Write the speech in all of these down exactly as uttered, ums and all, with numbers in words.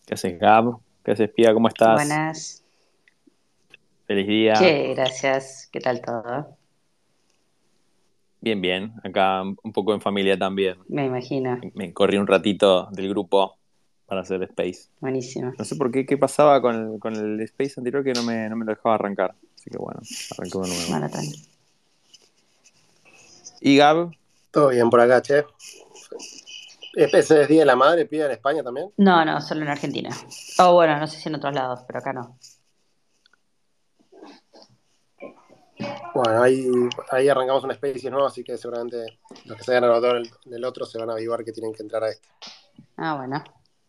¿Qué haces, Gab? ¿Qué haces, Pía? ¿Cómo estás? Buenas. Feliz día. ¿Qué? Gracias. ¿Qué tal todo? Bien, bien. Acá un poco en familia también. Me imagino. Me corrí un ratito del grupo para hacer Space. Buenísimo. No sé por qué, qué pasaba con el, con el Space anterior que no me, no me lo dejaba arrancar. Así que bueno, arranqué uno nuevo. Maratón. ¿Y Gab? Todo bien por acá, che. Ese es Día de la Madre, pide en España también. No, no, solo en Argentina. O bueno, no sé si en otros lados, pero acá no. Bueno, ahí, ahí arrancamos una especie nueva, así que seguramente los que se hayan anotado en el, en el otro se van a avivar que tienen que entrar a este. Ah, bueno.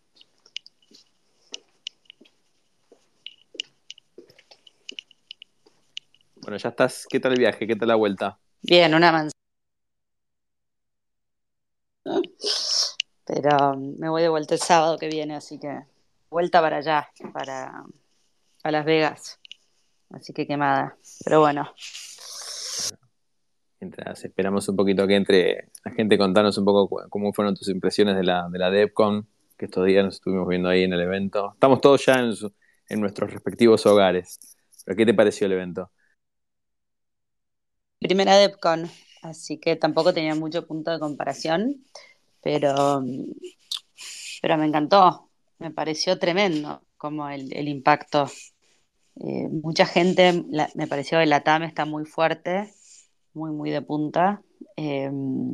Bueno, ya estás. ¿Qué tal el viaje? ¿Qué tal la vuelta? Bien, una manzana. Pero um, me voy de vuelta el sábado que viene, así que vuelta para allá, para a Las Vegas. Así que quemada. Pero bueno. Mientras esperamos un poquito que entre la gente, contanos un poco cu- cómo fueron tus impresiones de la, de la DevCon, que estos días nos estuvimos viendo ahí en el evento. Estamos todos ya en, su- en nuestros respectivos hogares. ¿Pero qué te pareció el evento? Primera DevCon, así que tampoco tenía mucho punto de comparación, pero um, pero me encantó, me pareció tremendo como el, el impacto. Eh, mucha gente, la- me pareció que la T A M está muy fuerte, muy, muy de punta. Eh,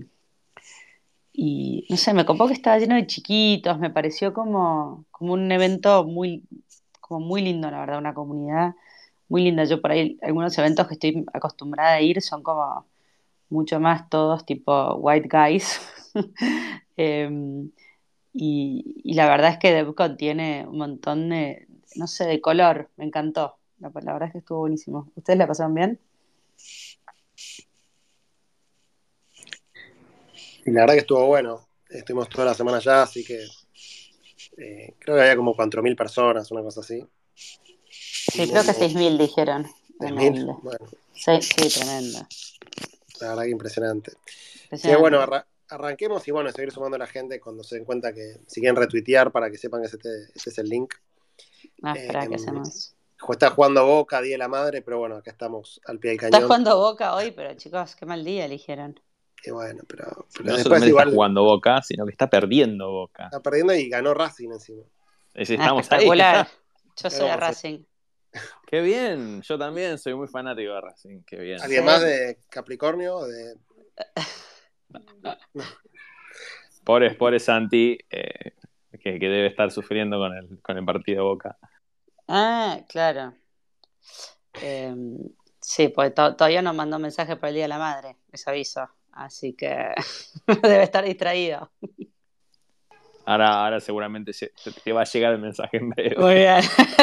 y no sé, me copó que estaba lleno de chiquitos, me pareció como, como un evento muy, como muy lindo, la verdad, una comunidad muy linda. Yo por ahí, algunos eventos que estoy acostumbrada a ir son como mucho más todos tipo white guys. Eh, y, y la verdad es que DevCon tiene un montón de, no sé, de color. Me encantó. La, la verdad es que estuvo buenísimo. ¿Ustedes la pasaron bien? Y la verdad que estuvo bueno. Estuvimos toda la semana allá, así que eh, creo que había como cuatro mil personas, una cosa así. Sí, creo Muy, que muy. seis mil dijeron seis en mil el... Bueno, Sí, sí, tremendo. la verdad que impresionante. Che, bueno, Impresionante. arra- arranquemos y bueno, seguir sumando a la gente cuando se den cuenta que si quieren retuitear para que sepan que este, este es el link. Ah, Eh, espera, ¿qué hacemos? Está jugando Boca, Día de la Madre, pero bueno, acá estamos al pie del Está cañón. jugando Boca hoy, pero chicos, qué mal día eligieron. Y bueno, pero, pero No después solamente está igual jugando Boca, sino que está perdiendo Boca. está perdiendo y ganó Racing encima. Es decir, Ah, estamos ahí espectacular. ya. Yo soy de Ganó Racing. Racing. Qué bien. Yo también soy muy fanático de Racing. Qué bien. ¿Alguien más Sí. de Capricornio? De... No. Pobre, pobre Santi, eh, que, que debe estar sufriendo con el, con el partido de Boca. Ah, claro. Eh, sí, pues to- todavía no mandó mensaje para el Día de la Madre, les aviso. Así que debe estar distraído. Ahora, ahora seguramente se- te, te va a llegar el mensaje en Muy breve. bien.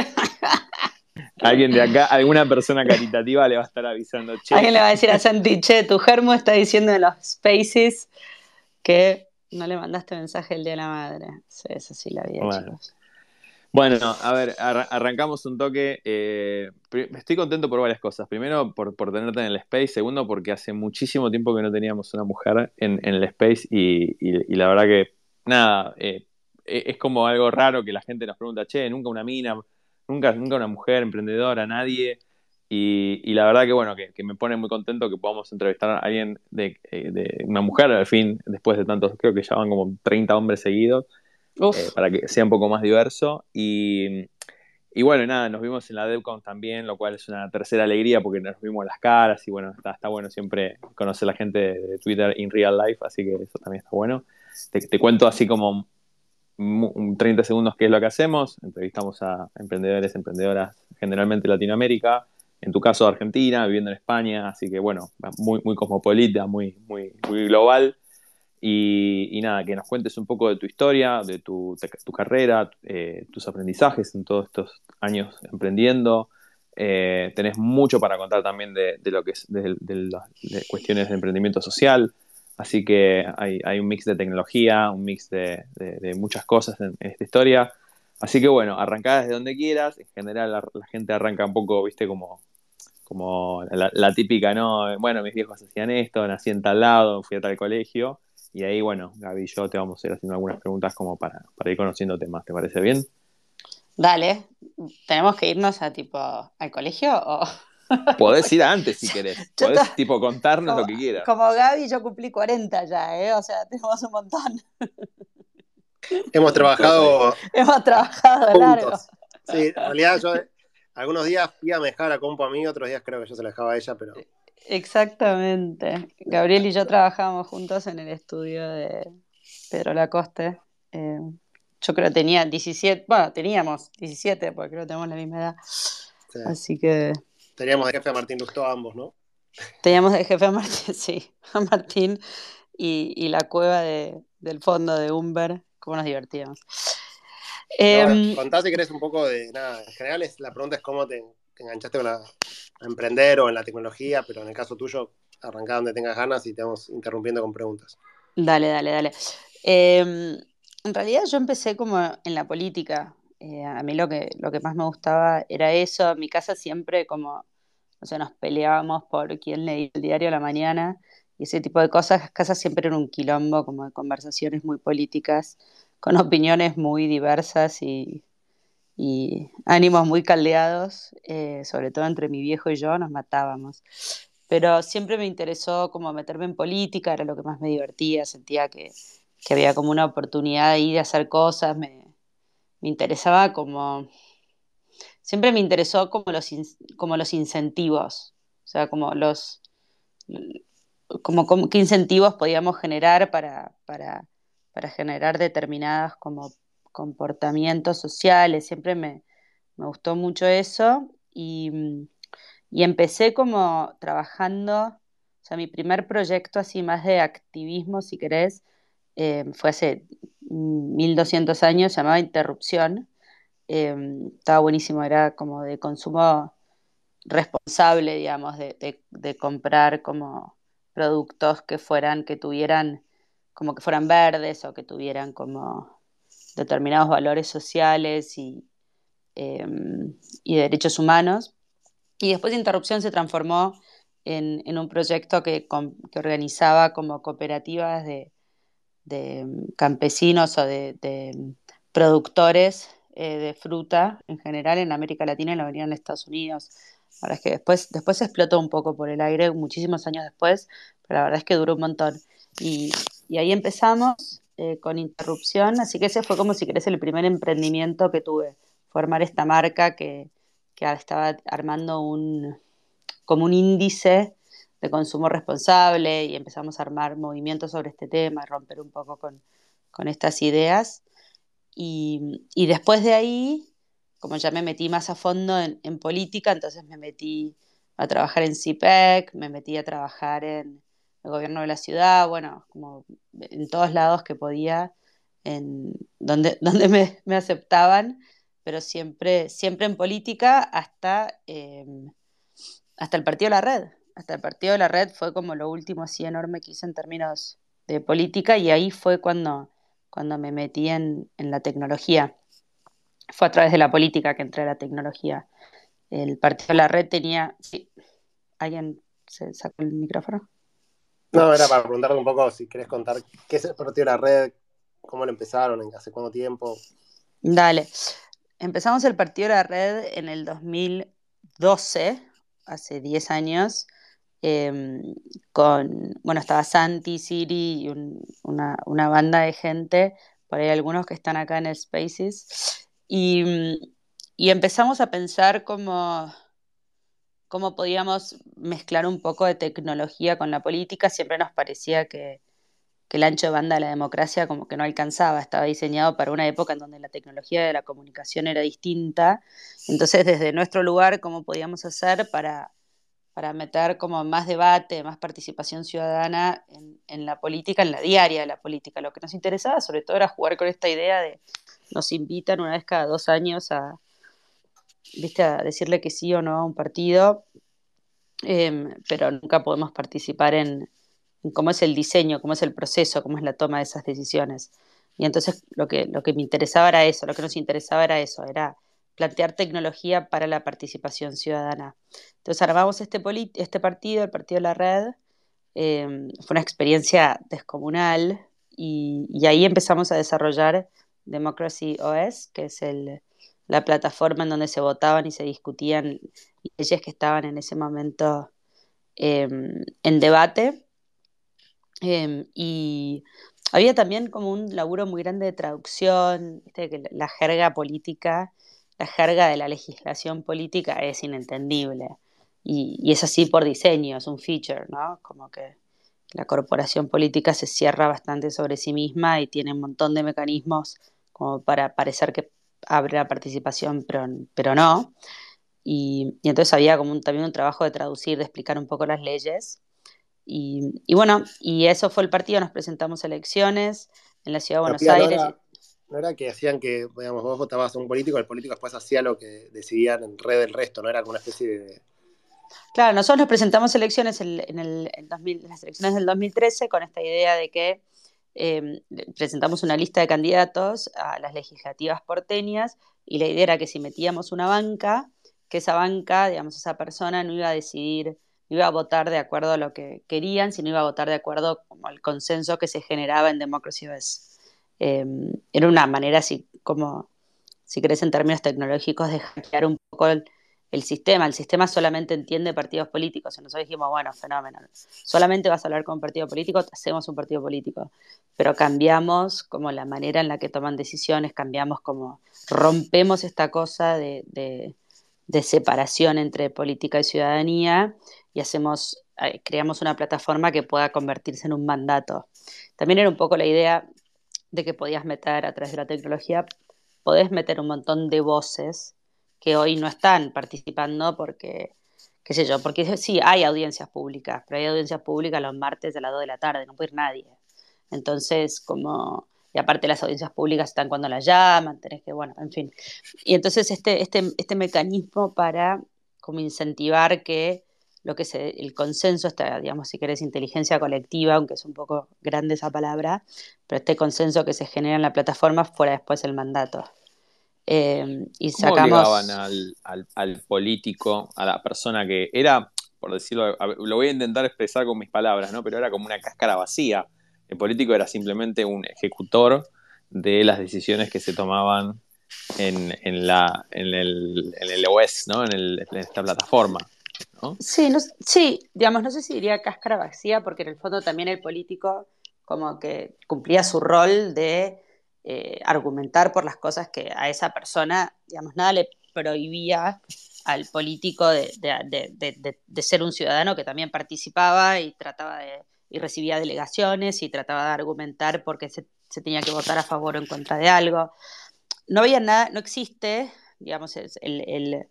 Alguien de acá, alguna persona caritativa le va a estar avisando, che, Alguien le va a decir a Santi, che, tu germo está diciendo en los spaces que no le mandaste mensaje el Día de la Madre. Sí, eso sí la vi, bueno. chicos. Bueno, a ver, ar- arrancamos un toque. Eh, pri- estoy contento por varias cosas. Primero, por, por tenerte en el Space. Segundo, porque hace muchísimo tiempo que no teníamos una mujer en, en el Space y, y- y la verdad que, nada, eh, e- es como algo raro que la gente nos pregunta, che, nunca una mina, nunca, nunca una mujer emprendedora, nadie. Y, y la verdad que, bueno, que, que me pone muy contento que podamos entrevistar a alguien de, eh, de una mujer, al fin, después de tantos, creo que ya van como treinta hombres seguidos, eh, Uf, para que sea un poco más diverso. Y, y bueno, nada, nos vimos en la DevCon también, lo cual es una tercera alegría porque nos vimos las caras y bueno, está, está bueno siempre conocer a la gente de Twitter in real life, así que eso también está bueno. Te, te cuento así como mu- treinta segundos qué es lo que hacemos. Entrevistamos a emprendedores, emprendedoras, generalmente de Latinoamérica, en tu caso de Argentina, viviendo en España, así que bueno, muy, muy cosmopolita, muy, muy, muy global. Y, y nada, que nos cuentes un poco de tu historia, de tu, de tu carrera, eh, tus aprendizajes en todos estos años emprendiendo. Eh, tenés mucho para contar también de, de lo que es de, de las de cuestiones de emprendimiento social. Así que hay, hay un mix de tecnología, un mix de, de- de muchas cosas en, en esta historia. Así que bueno, arrancá desde donde quieras. En general la, la gente arranca un poco, viste, como, como la, la típica, ¿no? Bueno, mis viejos hacían esto, nací en tal lado, fui a tal colegio. Y ahí, bueno, Gaby y yo te vamos a ir haciendo algunas preguntas como para, para ir conociéndote más. ¿Te parece bien? Dale, tenemos que irnos a tipo al colegio o Podés ir antes si querés. yo to- Podés, tipo, contarnos como, lo que quieras. como Gaby, yo cumplí cuarenta ya, ¿eh? O sea, tenemos un montón. Hemos Todos ahí. trabajado Hemos trabajado largo. juntos. Sí, en realidad yo algunos días iba a dejar la compu a mí, otros días creo que yo se la dejaba a ella, pero Exactamente. Gabriel y yo trabajábamos juntos en el estudio de Pedro Lacoste. Eh, yo creo que tenía diecisiete, bueno, teníamos diecisiete, porque creo que tenemos la misma edad. sí. Así que Teníamos de jefe a Martín Lustó ambos, ¿no? teníamos de jefe a Martín, sí, a Martín y, y la cueva de, del fondo de Humber, cómo nos divertíamos. Pero bueno, Eh, contá si querés un poco de nada. En general es, la pregunta es cómo te, te enganchaste con la, a emprender o en la tecnología, pero en el caso tuyo, arrancá donde tengas ganas y te vamos interrumpiendo con preguntas. Dale, dale, dale. Eh, en realidad yo empecé como en la política. Eh, a mí lo que, lo que más me gustaba era eso. En mi casa siempre como, o sea, nos peleábamos por quién leía el diario a la mañana y ese tipo de cosas. Las casas siempre eran un quilombo, como de conversaciones muy políticas, con opiniones muy diversas y, y ánimos muy caldeados, eh, sobre todo entre mi viejo y yo, nos matábamos. Pero siempre me interesó como meterme en política, era lo que más me divertía, sentía que, que había como una oportunidad ahí de hacer cosas, me, me interesaba como, siempre me interesó como los, in- como los incentivos, o sea, como los, como, como qué incentivos podíamos generar para, para, para generar determinados como comportamientos sociales, siempre me, me gustó mucho eso y, y empecé como trabajando, o sea, mi primer proyecto así más de activismo, si querés, eh, fue hace mil doscientos años, se llamaba Interrupción. Eh, estaba buenísimo, era como de consumo responsable, digamos, de, de, de comprar como productos que fueran, que tuvieran, como que fueran verdes o que tuvieran como determinados valores sociales y, eh, y de derechos humanos. Y después Interrupción se transformó en, en un proyecto que, com- que organizaba como cooperativas de, de campesinos o de, de productores eh, de fruta en general en América Latina y la mayoría en Estados Unidos. La verdad es que después, después explotó un poco por el aire, muchísimos años después, pero la verdad es que duró un montón. Y, y ahí empezamos eh, con Interrupción, así que ese fue como si querés el primer emprendimiento que tuve, formar esta marca que, que estaba armando un, como un índice de consumo responsable y empezamos a armar movimientos sobre este tema, romper un poco con, con estas ideas. Y, y, después de ahí, como ya me metí más a fondo en, en política, entonces me metí a trabajar en C I P E C, me metí a trabajar en el gobierno de la ciudad, bueno, como en todos lados que podía, en donde, donde me, me aceptaban, pero siempre, siempre en política hasta... Eh, hasta el partido de la red. Hasta el partido de la red fue como lo último así enorme que hice en términos de política y ahí fue cuando, cuando me metí en, en la tecnología. Fue a través de la política que entré a la tecnología. El partido de la red tenía... Sí, ¿alguien se sacó el micrófono? No. No, era para preguntarte un poco si querés contar qué es el partido de la red, cómo lo empezaron, hace cuánto tiempo. Dale. Empezamos el partido de la red en el dos mil doce, hace diez años, eh, con, bueno, estaba Santi, Siri y un- una, una banda de gente, por ahí algunos que están acá en el Spaces, y, mm, y empezamos a pensar cómo, cómo podíamos mezclar un poco de tecnología con la política. Siempre nos parecía que, que el ancho de banda de la democracia como que no alcanzaba, estaba diseñado para una época en donde la tecnología de la comunicación era distinta. Entonces, desde nuestro lugar, ¿cómo podíamos hacer para para meter como más debate, más participación ciudadana en, en la política, en la diaria de la política? Lo que nos interesaba sobre todo era jugar con esta idea de nos invitan una vez cada dos años a, ¿viste? A decirle que sí o no a un partido, eh, pero nunca podemos participar en, en cómo es el diseño, cómo es el proceso, cómo es la toma de esas decisiones. Y entonces lo que, lo que me interesaba era eso, lo que nos interesaba era eso, era plantear tecnología para la participación ciudadana. Entonces armamos este, este partido, el Partido de la Red, eh, fue una experiencia descomunal y, y ahí empezamos a desarrollar Democracy O S, que es el, la plataforma en donde se votaban y se discutían leyes que estaban en ese momento eh, en debate. Eh, y había también como un laburo muy grande de traducción, ¿viste? Que la, la jerga política, la jerga de la legislación política es inentendible. Y, y es así por diseño, es un feature, ¿no? Como que la corporación política se cierra bastante sobre sí misma y tiene un montón de mecanismos como para parecer que abre la participación, pero, pero no. Y, y entonces había como un, también un trabajo de traducir, de explicar un poco las leyes. Y, y bueno, y eso fue el partido, nos presentamos a elecciones en la ciudad de Pero Buenos Pía, no Aires. era, no era que hacían que, digamos, vos votabas a un político, el político después hacía lo que decidían en red del resto, no era como una especie de... Claro, nosotros nos presentamos a elecciones en, en el, en dos mil, en las elecciones del dos mil trece con esta idea de que eh, presentamos una lista de candidatos a las legislativas porteñas y la idea era que si metíamos una banca, que esa banca, digamos, esa persona no iba a decidir, no iba a votar de acuerdo a lo que querían, sino iba a votar de acuerdo como al consenso que se generaba en Democracy Best. Eh, era una manera así como, si querés en términos tecnológicos, de hackear un poco el, el sistema. El sistema solamente entiende partidos políticos. Y nosotros dijimos, bueno, fenómeno. Solamente vas a hablar con un partido político, hacemos un partido político. Pero cambiamos como la manera en la que toman decisiones, cambiamos como, rompemos esta cosa de, de, de separación entre política y ciudadanía y hacemos, eh, creamos una plataforma que pueda convertirse en un mandato. También era un poco la idea de que podías meter a través de la tecnología, podés meter un montón de voces que hoy no están participando porque, qué sé yo, porque sí, hay audiencias públicas, pero hay audiencias públicas los martes a las dos de la tarde, no puede ir nadie. Entonces, como, y aparte las audiencias públicas están cuando las llaman, tenés que, bueno, en fin. Y entonces este, este, este mecanismo para como incentivar que lo que se, el consenso, está, digamos, si querés, inteligencia colectiva, aunque es un poco grande esa palabra, pero este consenso que se genera en la plataforma fuera después el mandato. Eh, y ¿Cómo obligaban sacamos... al, al, al político, a la persona que era, por decirlo, a ver, lo voy a intentar expresar con mis palabras, ¿no? Pero era como una cáscara vacía. El político era simplemente un ejecutor de las decisiones que se tomaban en, en, la, en, el, en el O S, ¿no? En, el, en esta plataforma, ¿no? Sí, no, sí, digamos, no sé si diría cáscara vacía, porque en el fondo también el político como que cumplía su rol de eh, argumentar por las cosas que a esa persona, digamos, nada le prohibía al político de, de, de, de, de ser un ciudadano que también participaba y trataba de, y recibía delegaciones y trataba de argumentar por qué se, se tenía que votar a favor o en contra de algo. No había nada, no existe, digamos, el, el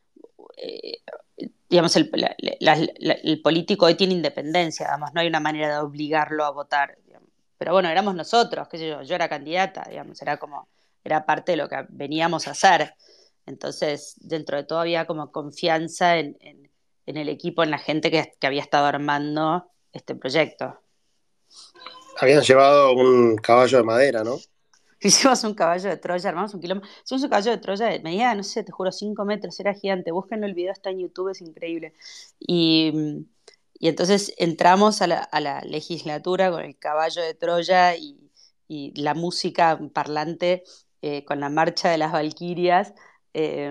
eh, digamos, el, la, la, la, el, político hoy tiene independencia, digamos, no hay una manera de obligarlo a votar, digamos. Pero bueno, éramos nosotros, qué sé yo, yo era candidata, digamos, era como, era parte de lo que veníamos a hacer. Entonces, dentro de todo había como confianza en, en, en el equipo, en la gente que, que había estado armando este proyecto. Habían llevado un caballo de madera, ¿no? Hicimos un caballo de Troya, armamos un kilómetro. Hicimos un caballo de Troya de medida, no sé, te juro, cinco metros, era gigante. Búsquenlo, el video está en YouTube, es increíble. Y, y entonces entramos a la, a la legislatura con el caballo de Troya y, y la música parlante eh, con la marcha de las Valquirias. Eh,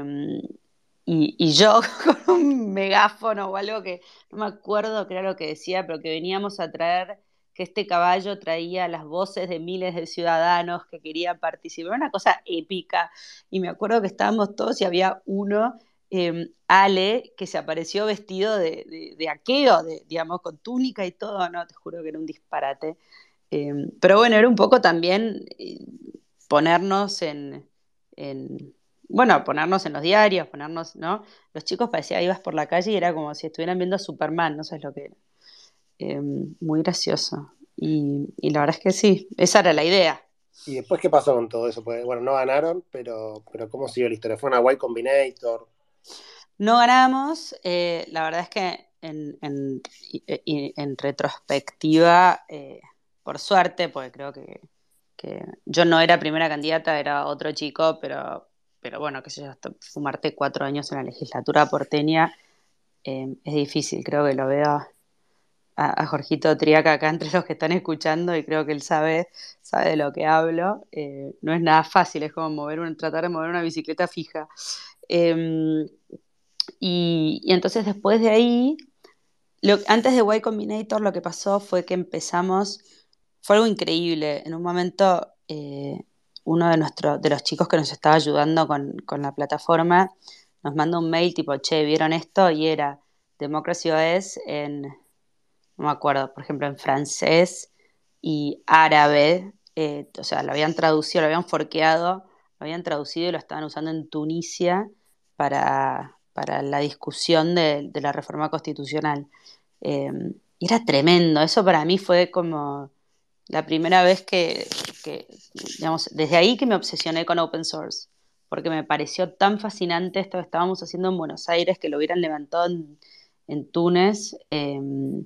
y, y yo con un megáfono o algo que no me acuerdo qué era lo que decía, pero que veníamos a traer que este caballo traía las voces de miles de ciudadanos que querían participar, una cosa épica. Y me acuerdo que estábamos todos y había uno, eh, Ale, que se apareció vestido de, de, de aqueo, de, digamos, con túnica y todo, no, te juro que era un disparate. Eh, pero bueno, era un poco también eh, ponernos en, en, bueno, ponernos en los diarios, ponernos, ¿no? Los chicos parecía ibas por la calle y era como si estuvieran viendo a Superman, no sabes lo que era. Eh, muy gracioso. Y, y la verdad es que sí, esa era la idea. ¿Y después qué pasó con todo eso? Pues, bueno, no ganaron, pero, pero ¿cómo siguió la historia? ¿Fue una Y Combinator? No ganamos, eh, la verdad es que en, en, en, en retrospectiva, eh, por suerte, porque creo que, que, yo no era primera candidata, era otro chico, pero, pero bueno, qué sé yo, hasta fumarte cuatro años en la legislatura porteña eh, es difícil, creo que lo veo a, a Jorgito Triaca acá entre los que están escuchando y creo que él sabe, sabe de lo que hablo. Eh, no es nada fácil, es como mover un, tratar de mover una bicicleta fija. Eh, y, y entonces después de ahí, lo, antes de Y Combinator lo que pasó fue que empezamos, fue algo increíble. En un momento, eh, uno de, nuestro, de los chicos que nos estaba ayudando con, con la plataforma nos mandó un mail tipo, che, ¿vieron esto? Y era Democracy O S en, no me acuerdo, por ejemplo, en francés y árabe. Eh, o sea, lo habían traducido, lo habían forqueado, lo habían traducido y lo estaban usando en Tunisia para, para la discusión de, de la reforma constitucional. Eh, y era tremendo, eso para mí fue como la primera vez que, que, digamos, desde ahí que me obsesioné con open source, porque me pareció tan fascinante esto que estábamos haciendo en Buenos Aires, que lo hubieran levantado en, en Túnez, eh,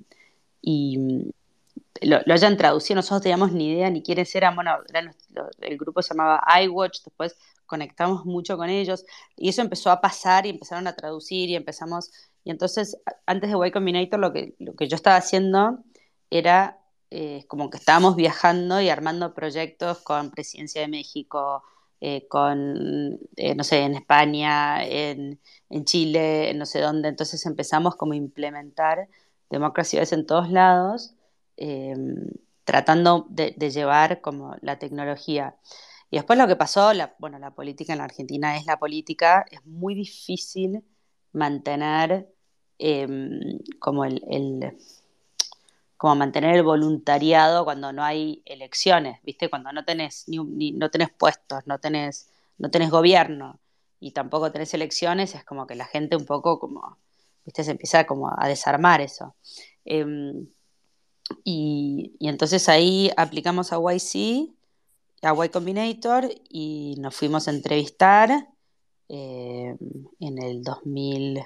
y lo, lo hayan traducido, nosotros no teníamos ni idea ni quiénes eran, bueno, era nuestro- el grupo se llamaba iWatch, después conectamos mucho con ellos, y eso empezó a pasar y empezaron a traducir y empezamos, y entonces a- antes de Y Combinator lo que, lo que yo estaba haciendo era eh, como que estábamos viajando y armando proyectos con Presidencia de México, eh, con, eh, no sé, en España, en, en Chile, en no sé dónde, entonces empezamos como a implementar democracias en todos lados, eh, tratando de, de llevar como la tecnología. Y después lo que pasó, la, bueno, la política en la Argentina es la política, es muy difícil mantener eh, como el, el, como mantener el voluntariado cuando no hay elecciones, ¿viste? Cuando no tenés, ni, ni- no tenés puestos, no tenés, no tenés gobierno y tampoco tenés elecciones, es como que la gente un poco como, ¿viste? Se empieza como a desarmar eso. Eh, y, y entonces ahí aplicamos a Y C, a Y Combinator, y nos fuimos a entrevistar eh, en el dos mil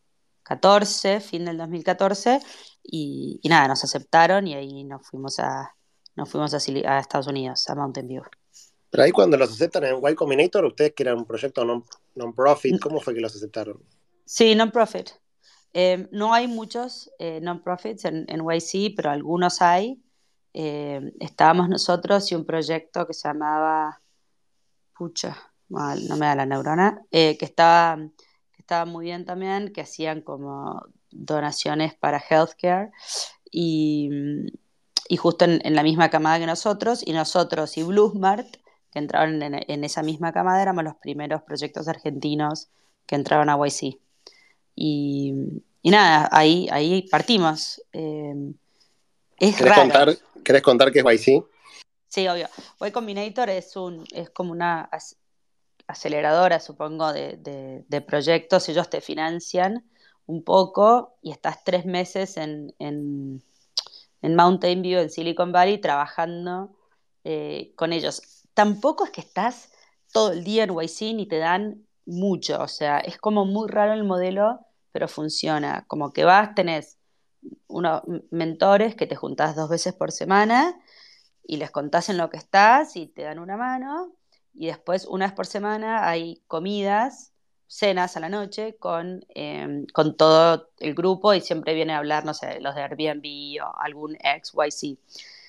catorce, fin del dos mil catorce, y, y nada, nos aceptaron y ahí nos fuimos a, nos fuimos a, Sili- a Estados Unidos, a Mountain View. Pero ahí cuando los aceptan en Y Combinator, ustedes que eran un proyecto non- non-profit, ¿cómo fue que los aceptaron? Sí, non-profit. Eh, no hay muchos eh, non-profits en, en Y C, pero algunos hay. Eh, estábamos nosotros y un proyecto que se llamaba, pucha, mal, no me da la neurona, eh, que estaba, que estaba muy bien también, que hacían como donaciones para healthcare y, y justo en, en la misma camada que nosotros, y nosotros y Bluesmart, que entraron en, en esa misma camada, éramos los primeros proyectos argentinos que entraron a Y C. Y, y nada, ahí, ahí partimos. Eh, es ¿Querés raro. contar, ¿querés contar qué es Y C? Sí, obvio. Y Combinator es, un, es como una ac- aceleradora, supongo, de, de- de proyectos. Ellos te financian un poco y estás tres meses en, en, en Mountain View, en Silicon Valley, trabajando eh, con ellos. Tampoco es que estás todo el día en Y C ni te dan mucho. O sea, es como muy raro el modelo, pero funciona. Como que vas, tenés unos mentores que te juntás dos veces por semana y les contás en lo que estás y te dan una mano. Y después, una vez por semana, hay comidas, cenas a la noche con, eh, con todo el grupo y siempre viene a hablar, no sé, los de Airbnb o algún ex Y C.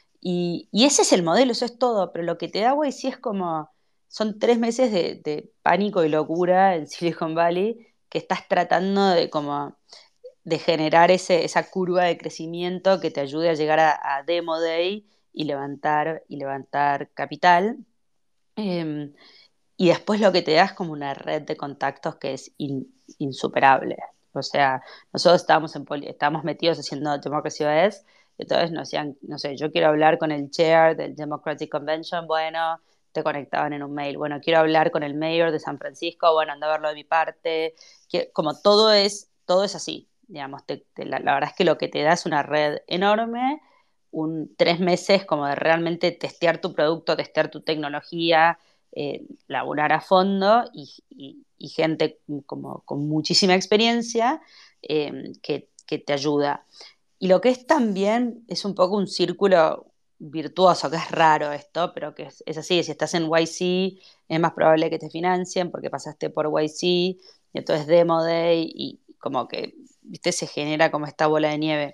Y, y ese es el modelo, eso es todo, pero lo que te da Y C es como, son tres meses de, de pánico y locura en Silicon Valley que estás tratando de como de generar ese, esa curva de crecimiento que te ayude a llegar a, a Demo Day y levantar, y levantar capital. Eh, y después lo que te da es como una red de contactos que es in, insuperable. O sea, nosotros estábamos, en, estábamos metidos haciendo Democracy O S, entonces nos decían, no sé, yo quiero hablar con el chair del Democratic Convention, bueno, te conectaban en un mail. Bueno, quiero hablar con el mayor de San Francisco, bueno, anda a verlo de mi parte. Que, como todo es, todo es así, digamos, te, te, la, la verdad es que lo que te da es una red enorme, un tres meses como de realmente testear tu producto, testear tu tecnología, eh, laburar a fondo y, y, y gente como, con muchísima experiencia eh, que, que, te ayuda. Y lo que es también es un poco un círculo virtuoso, que es raro esto, pero que es, es así, si estás en Y C es más probable que te financien porque pasaste por Y C y entonces Demo Day y como que, viste, se genera como esta bola de nieve.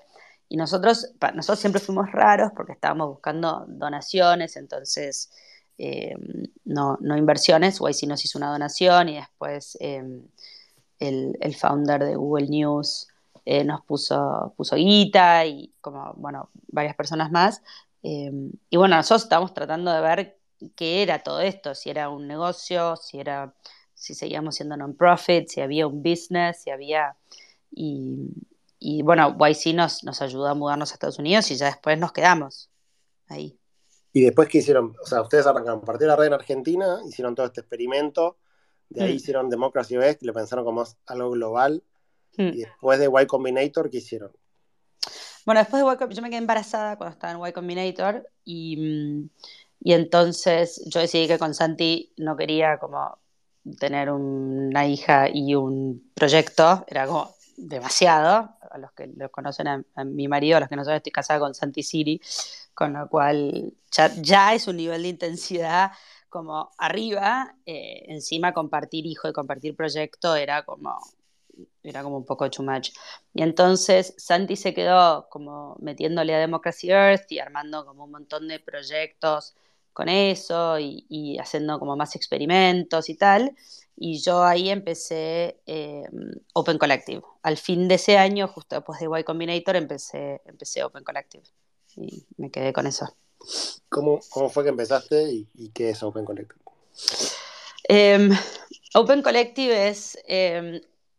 Y nosotros, pa- nosotros siempre fuimos raros porque estábamos buscando donaciones, entonces eh, no, no inversiones. Y C nos hizo una donación y después eh, el, el founder de Google News eh, nos puso, puso guita y como, bueno, varias personas más. Eh, y bueno, nosotros estábamos tratando de ver qué era todo esto, si era un negocio, si era, si seguíamos siendo non-profit, si había un business, si había... Y, y bueno, Y C nos, nos ayudó a mudarnos a Estados Unidos y ya después nos quedamos ahí. Y después, ¿qué hicieron? O sea, ustedes arrancaron, partieron la red en Argentina, hicieron todo este experimento, de ahí Mm, hicieron Democracy Best, que lo pensaron como algo global, mm. y después de Y Combinator, ¿qué hicieron? Bueno, después de Y Combinator, yo me quedé embarazada cuando estaba en Y Combinator y, mm, y entonces yo decidí que con Santi no quería como tener una hija y un proyecto, era como demasiado. A los que lo conocen a, a mi marido, a los que no saben, estoy casada con Santi Siri, con lo cual ya, ya es un nivel de intensidad como arriba. Eh, encima compartir hijo y compartir proyecto era como era como un poco too much. Y entonces Santi se quedó como metiéndole a Democracy Earth y armando como un montón de proyectos con eso y, y haciendo como más experimentos y tal. Y yo ahí empecé eh, Open Collective. Al fin de ese año, justo después de Y Combinator, empecé, empecé Open Collective. Y me quedé con eso. ¿Cómo, cómo fue que empezaste y, y qué es Open Collective? Eh, Open Collective es eh,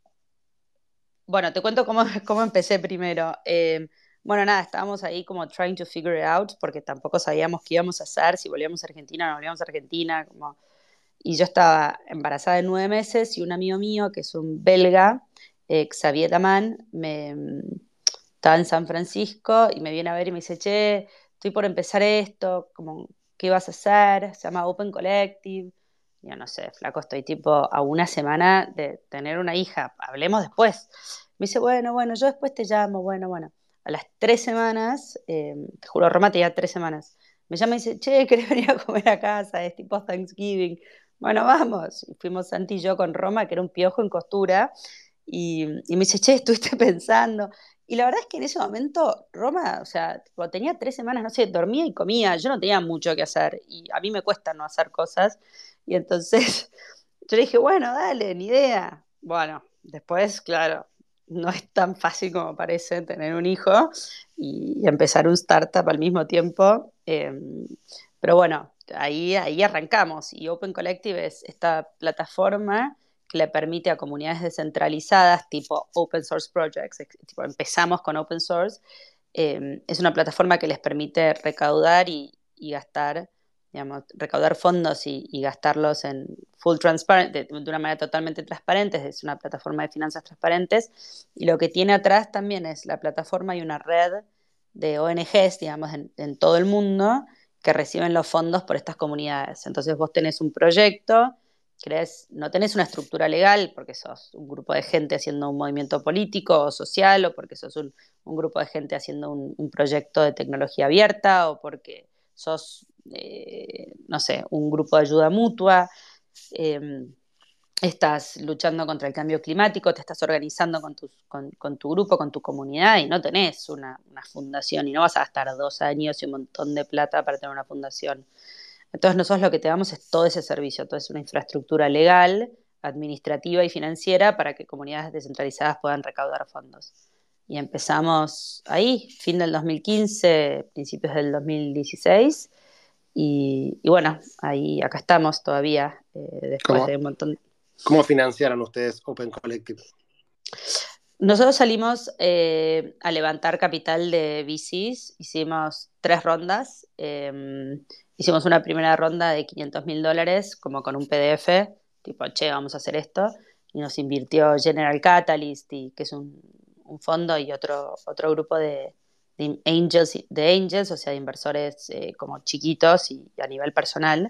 bueno, te cuento cómo, cómo empecé primero. Eh, bueno, nada, estábamos ahí como trying to figure it out porque tampoco sabíamos qué íbamos a hacer, si volvíamos a Argentina o no volvíamos a Argentina. Como... Y yo estaba embarazada de nueve meses y un amigo mío, que es un belga, eh, Xavier Daman, me, estaba en San Francisco y me viene a ver y me dice, che, estoy por empezar esto, como, ¿qué vas a hacer? Se llama Open Collective. Y yo no sé, flaco, estoy tipo a una semana de tener una hija, hablemos después. Me dice, bueno, bueno, yo después te llamo, bueno, bueno. A las tres semanas, eh, te juro, Roma tenía tres semanas, me llama y dice, che, ¿querés venir a comer a casa? Es tipo Thanksgiving. Bueno, vamos. Y fuimos Santi y yo con Roma, que era un piojo en costura, y, y me dice, che, estuviste pensando. Y la verdad es que en ese momento Roma, o sea, tipo, tenía tres semanas, no sé, dormía y comía, yo no tenía mucho que hacer y a mí me cuesta no hacer cosas. Y entonces yo le dije, bueno, dale, ni idea. Bueno, después, claro, no es tan fácil como parece tener un hijo y, y empezar un startup al mismo tiempo. Eh, pero bueno, ahí, ahí arrancamos y Open Collective es esta plataforma que le permite a comunidades descentralizadas, tipo Open Source Projects, tipo, empezamos con Open Source, eh, es una plataforma que les permite recaudar y, y gastar, digamos, recaudar fondos y, y gastarlos en full transparent, de, de, una manera totalmente transparente, es una plataforma de finanzas transparentes, y lo que tiene atrás también es la plataforma y una red de O N Ges, digamos, en, en todo el mundo, que reciben los fondos por estas comunidades. Entonces vos tenés un proyecto, crees, no tenés una estructura legal porque sos un grupo de gente haciendo un movimiento político o social, o porque sos un, un grupo de gente haciendo un, un, proyecto de tecnología abierta, o porque sos, eh, no sé, un grupo de ayuda mutua. Eh, estás luchando contra el cambio climático, te estás organizando con tu, con, con tu grupo, con tu comunidad y no tenés una, una fundación y no vas a gastar dos años y un montón de plata para tener una fundación. Entonces nosotros lo que te damos es todo ese servicio, toda una infraestructura legal, administrativa y financiera para que comunidades descentralizadas puedan recaudar fondos. Y empezamos ahí, fin del dos mil quince, principios del dos mil dieciséis, y, y bueno, ahí acá estamos todavía, eh, después de ¿Cómo, un montón. ¿Cómo financiaron ustedes Open Collective? Nosotros salimos eh, a levantar capital de V Cs, hicimos tres rondas, eh, hicimos una primera ronda de quinientos mil dólares, como con un P D F, tipo, che, vamos a hacer esto, y nos invirtió General Catalyst, y, que es un, un fondo, y otro, otro grupo de, de, angels, de angels, o sea, de inversores eh, como chiquitos y a nivel personal.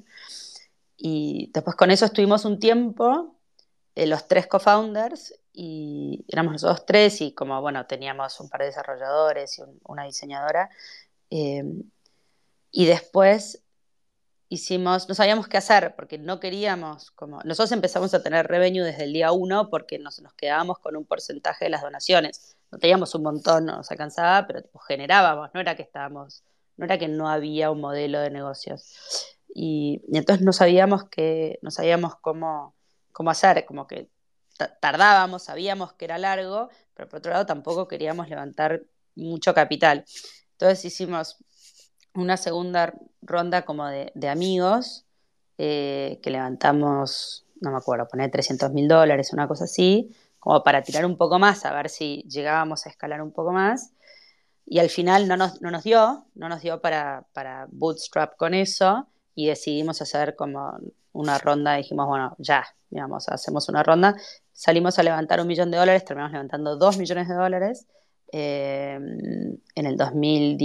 Y después con eso estuvimos un tiempo, eh, los tres co-founders, y éramos nosotros tres y como, bueno, teníamos un par de desarrolladores y un, una diseñadora. Eh, y después hicimos, no sabíamos qué hacer, porque no queríamos, como, nosotros empezamos a tener revenue desde el día uno porque nos, nos quedábamos con un porcentaje de las donaciones. No teníamos un montón, no nos alcanzaba, pero tipo, generábamos, no era que estábamos, no era que no había un modelo de negocios. Y, y entonces no sabíamos que, no sabíamos cómo, cómo hacer, como que tardábamos, sabíamos que era largo, pero por otro lado tampoco queríamos levantar mucho capital. Entonces hicimos una segunda ronda como de, de amigos eh, que levantamos, no me acuerdo, poner trescientos mil dólares, una cosa así, como para tirar un poco más, a ver si llegábamos a escalar un poco más. Y al final no nos, no nos dio, no nos dio para, para bootstrap con eso y decidimos hacer como una ronda. Dijimos, bueno, ya, digamos, hacemos una ronda. Salimos a levantar un millón de dólares, terminamos levantando dos millones de dólares. Eh, en el dos mil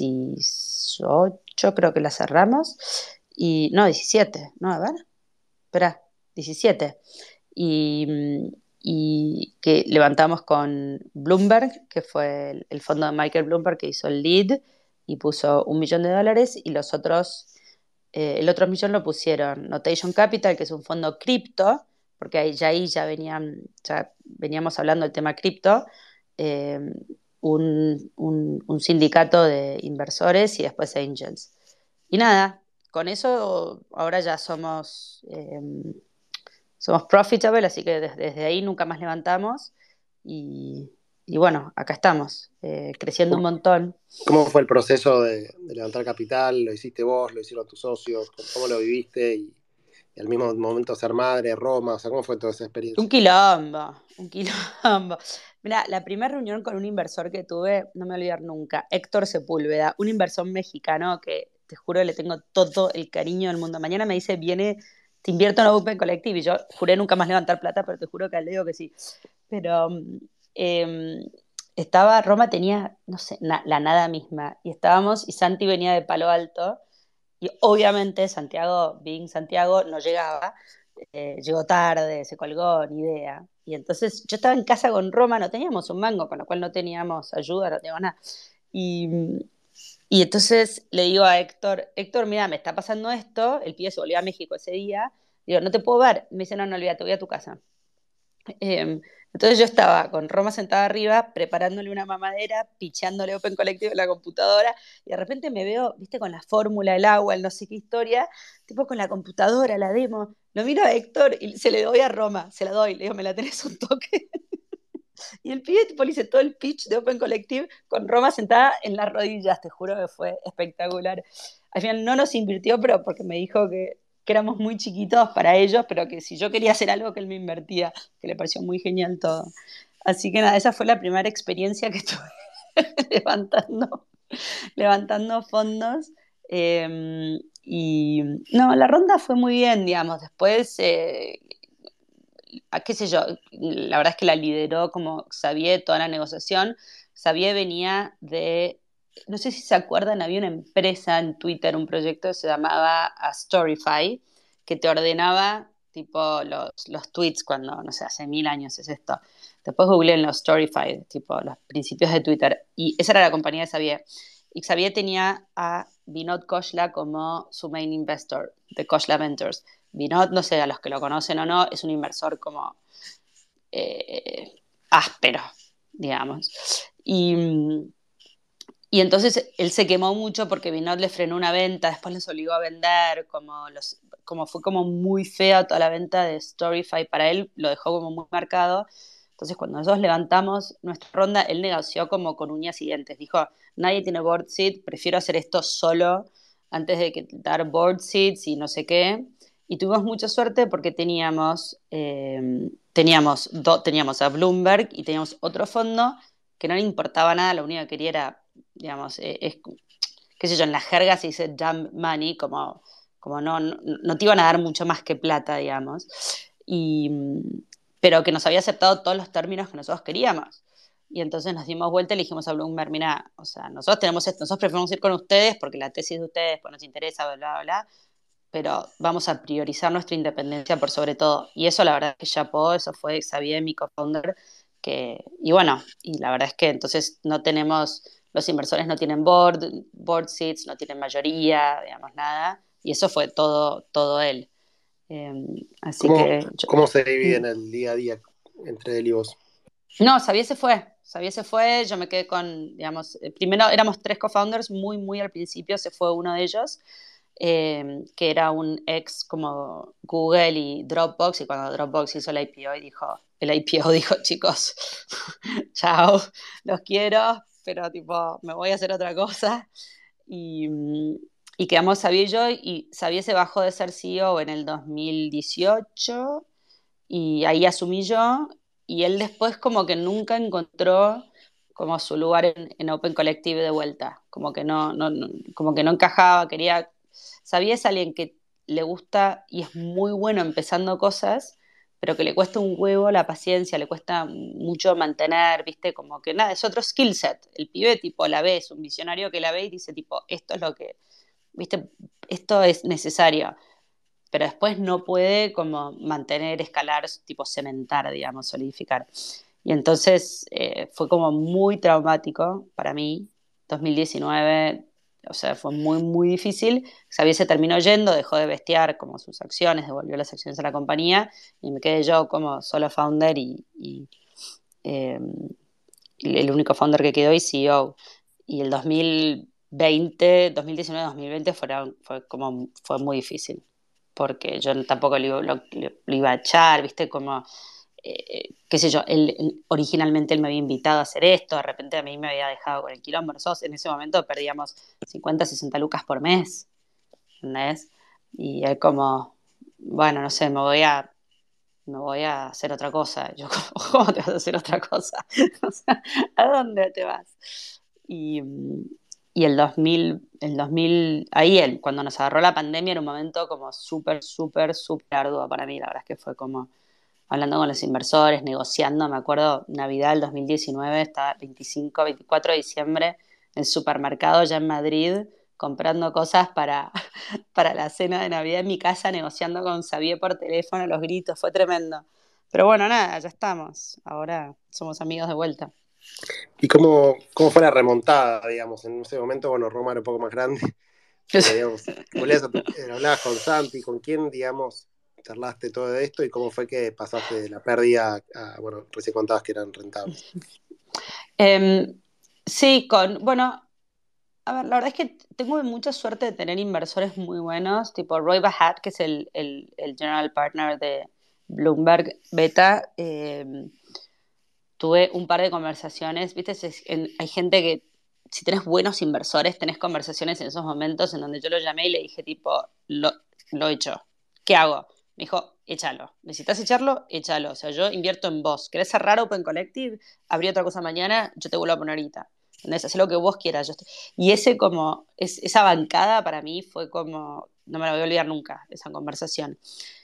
dieciocho creo que la cerramos. Y, no, diecisiete, no, a ver, espera, diecisiete. Y, y que levantamos con Bloomberg, que fue el, el fondo de Michael Bloomberg que hizo el lead y puso un millón de dólares y los otros, eh, el otro millón lo pusieron Notation Capital, que es un fondo cripto, porque ahí ya, ahí ya, venían, ya veníamos hablando del tema cripto, eh, un, un, un sindicato de inversores y después angels. Y nada, con eso ahora ya somos... Eh, somos profitable, así que desde, desde ahí nunca más levantamos y, y bueno, acá estamos, eh, creciendo un ¿Cómo, montón. cómo fue el proceso de, de levantar capital? ¿Lo hiciste vos? ¿Lo hicieron tus socios? ¿Cómo, cómo lo viviste? Y, y al mismo momento ser madre, Roma, o sea, ¿cómo fue toda esa Un experiencia? quilombo, un quilombo. Mira, la primera reunión con un inversor que tuve, no me voy a olvidar nunca, Héctor Sepúlveda, un inversor mexicano que te juro le tengo todo el cariño del mundo. Mañana me dice, viene, te invierto en Open Collective y yo juré nunca más levantar plata, pero te juro que le digo que sí. Pero eh, estaba, Roma tenía, no sé, na, la nada misma y estábamos y Santi venía de Palo Alto y obviamente Santiago, Bing Santiago, no llegaba, eh, llegó tarde, se colgó, ni idea. Y entonces yo estaba en casa con Roma, no teníamos un mango, con lo cual no teníamos ayuda, no teníamos nada. Y, y entonces le digo a Héctor, Héctor, mira, me está pasando esto, el pibe se volvió a México ese día, digo, no te puedo ver. Me dice, no, no, olvídate, voy a tu casa. Eh, entonces yo estaba con Roma sentada arriba, preparándole una mamadera, pichándole Open Collective en la computadora, y de repente me veo, viste, con la fórmula, el agua, el no sé qué historia, tipo con la computadora, la demo. Lo miro a Héctor y se le doy a Roma, se la doy, le digo, me la tenés un toque. Y el pibe tipo le hice todo el pitch de Open Collective con Roma sentada en las rodillas, te juro que fue espectacular. Al final no nos invirtió, pero porque me dijo que, que éramos muy chiquitos para ellos, pero que si yo quería hacer algo que él me invertía, que le pareció muy genial todo. Así que nada, esa fue la primera experiencia que tuve levantando, levantando fondos. Eh, y no, la ronda fue muy bien, digamos. Después eh, a, qué sé yo, la verdad es que la lideró como Xavier toda la negociación. Xavier venía de, no sé si se acuerdan, había una empresa en Twitter, un proyecto que se llamaba a Storify, que te ordenaba tipo los, los tweets cuando, no sé, hace mil años es esto. Después googleen los Storify, tipo los principios de Twitter. Y esa era la compañía de Xavier. Y Xavier tenía a Vinod Khosla como su main investor de Khosla Ventures. Vinod, no sé a los que lo conocen o no, es un inversor como eh, áspero, digamos. Y, y entonces él se quemó mucho porque Vinod le frenó una venta, después les obligó a vender, como, los, como fue como muy fea toda la venta de Storify para él, lo dejó como muy marcado. Entonces cuando nosotros levantamos nuestra ronda, él negoció como con uñas y dientes. Dijo, nadie tiene board seat, prefiero hacer esto solo antes de que dar board seats y no sé qué. Y tuvimos mucha suerte porque teníamos, eh, teníamos, do, teníamos a Bloomberg y teníamos otro fondo que no le importaba nada, lo único que quería era, digamos, eh, es, qué sé yo, en la jerga se dice dumb money, como, como no, no, no te iban a dar mucho más que plata, digamos, y, pero que nos había aceptado todos los términos que nosotros queríamos. Y entonces nos dimos vuelta y le dijimos a Bloomberg, mira, o sea, nosotros tenemos esto, nosotros preferimos ir con ustedes porque la tesis de ustedes pues, nos interesa, bla, bla, bla, pero vamos a priorizar nuestra independencia por sobre todo. Y eso la verdad es que chapó, eso fue Xavier, mi co-founder, que, y bueno, y la verdad es que entonces no tenemos, los inversores no tienen board, board seats, no tienen mayoría, digamos, nada, y eso fue todo, todo él. Eh, así ¿Cómo, que... yo- cómo se divide en el día a día entre él y vos? No, Xavier se fue, Xavier se fue, yo me quedé con, digamos, eh, primero éramos tres co-founders, muy, muy al principio se fue uno de ellos, eh, que era un ex como Google y Dropbox, y cuando Dropbox hizo el I P O y dijo, el I P O dijo, chicos, chao, los quiero, pero tipo, me voy a hacer otra cosa, y, mm, y quedamos Xavier y yo, y Xavier se bajó de ser C E O en el dos mil dieciocho, y ahí asumí yo, y él después como que nunca encontró como su lugar en, en Open Collective de vuelta, como que no, no, no- como que no encajaba, quería, sabía es alguien que le gusta y es muy bueno empezando cosas, pero que le cuesta un huevo la paciencia, le cuesta mucho mantener, viste, como que nada, es otro skill set, el pibe tipo la ve, es un visionario que la ve y dice tipo, esto es lo que, viste, esto es necesario, pero después no puede como mantener, escalar, tipo cementar, digamos, solidificar. Y entonces eh, fue como muy traumático para mí, dos mil diecinueve, o sea, fue muy, muy difícil. Xavier se terminó yendo, dejó de bestear como sus acciones, devolvió las acciones a la compañía y me quedé yo como solo founder y, y eh, el único founder que quedó y C E O. Y el dos mil veinte, dos mil diecinueve, dos mil veinte fueron, fue como fue muy difícil porque yo tampoco lo, lo- lo iba a echar, ¿viste? Como, eh, qué sé yo, él, él- originalmente él me había invitado a hacer esto, de repente a mí me había dejado con el quilombo, nosotros en ese momento perdíamos cincuenta, sesenta lucas por mes, ¿entendés? Y él como, bueno, no sé, me voy a, me voy a hacer otra cosa. Yo, ¿cómo, cómo te vas a hacer otra cosa? O sea, ¿a dónde te vas? Y, y el dos mil, el dos mil, ahí él, cuando nos agarró la pandemia, era un momento como súper, súper, súper arduo para mí. La verdad es que fue como hablando con los inversores, negociando. Me acuerdo, Navidad del dos mil diecinueve, estaba veinticinco, veinticuatro de diciembre, en el supermercado ya en Madrid, comprando cosas para, para la cena de Navidad en mi casa, negociando con Xavier por teléfono, los gritos, fue tremendo. Pero bueno, nada, ya estamos. Ahora somos amigos de vuelta. ¿Y cómo, cómo fue la remontada, digamos? En ese momento, bueno, Roma era un poco más grande, pero digamos, volvías a tu- eh, hablabas con Santi, ¿con quién, digamos, charlaste todo de esto y cómo fue que pasaste de la pérdida a, bueno, recién contabas que eran rentables? Eh, sí, con, bueno, a ver, la verdad es que tengo mucha suerte de tener inversores muy buenos, tipo Roy Bahat, que es el, el- el general partner de Bloomberg Beta. Eh, tuve un par de conversaciones, viste, Es- en- hay gente que, si tenés buenos inversores, tenés conversaciones en esos momentos en donde yo lo llamé y le dije tipo, lo, lo he hecho, ¿qué hago? Me dijo, échalo. ¿Necesitas echarlo? Échalo. O sea, yo invierto en vos. ¿Querés cerrar Open Collective? Abrí otra cosa mañana, yo te vuelvo a poner ahorita. ¿Entendés? Hacé lo que vos quieras. Yo estoy- Y ese como, es, esa bancada para mí fue como, no me la voy a olvidar nunca, esa conversación.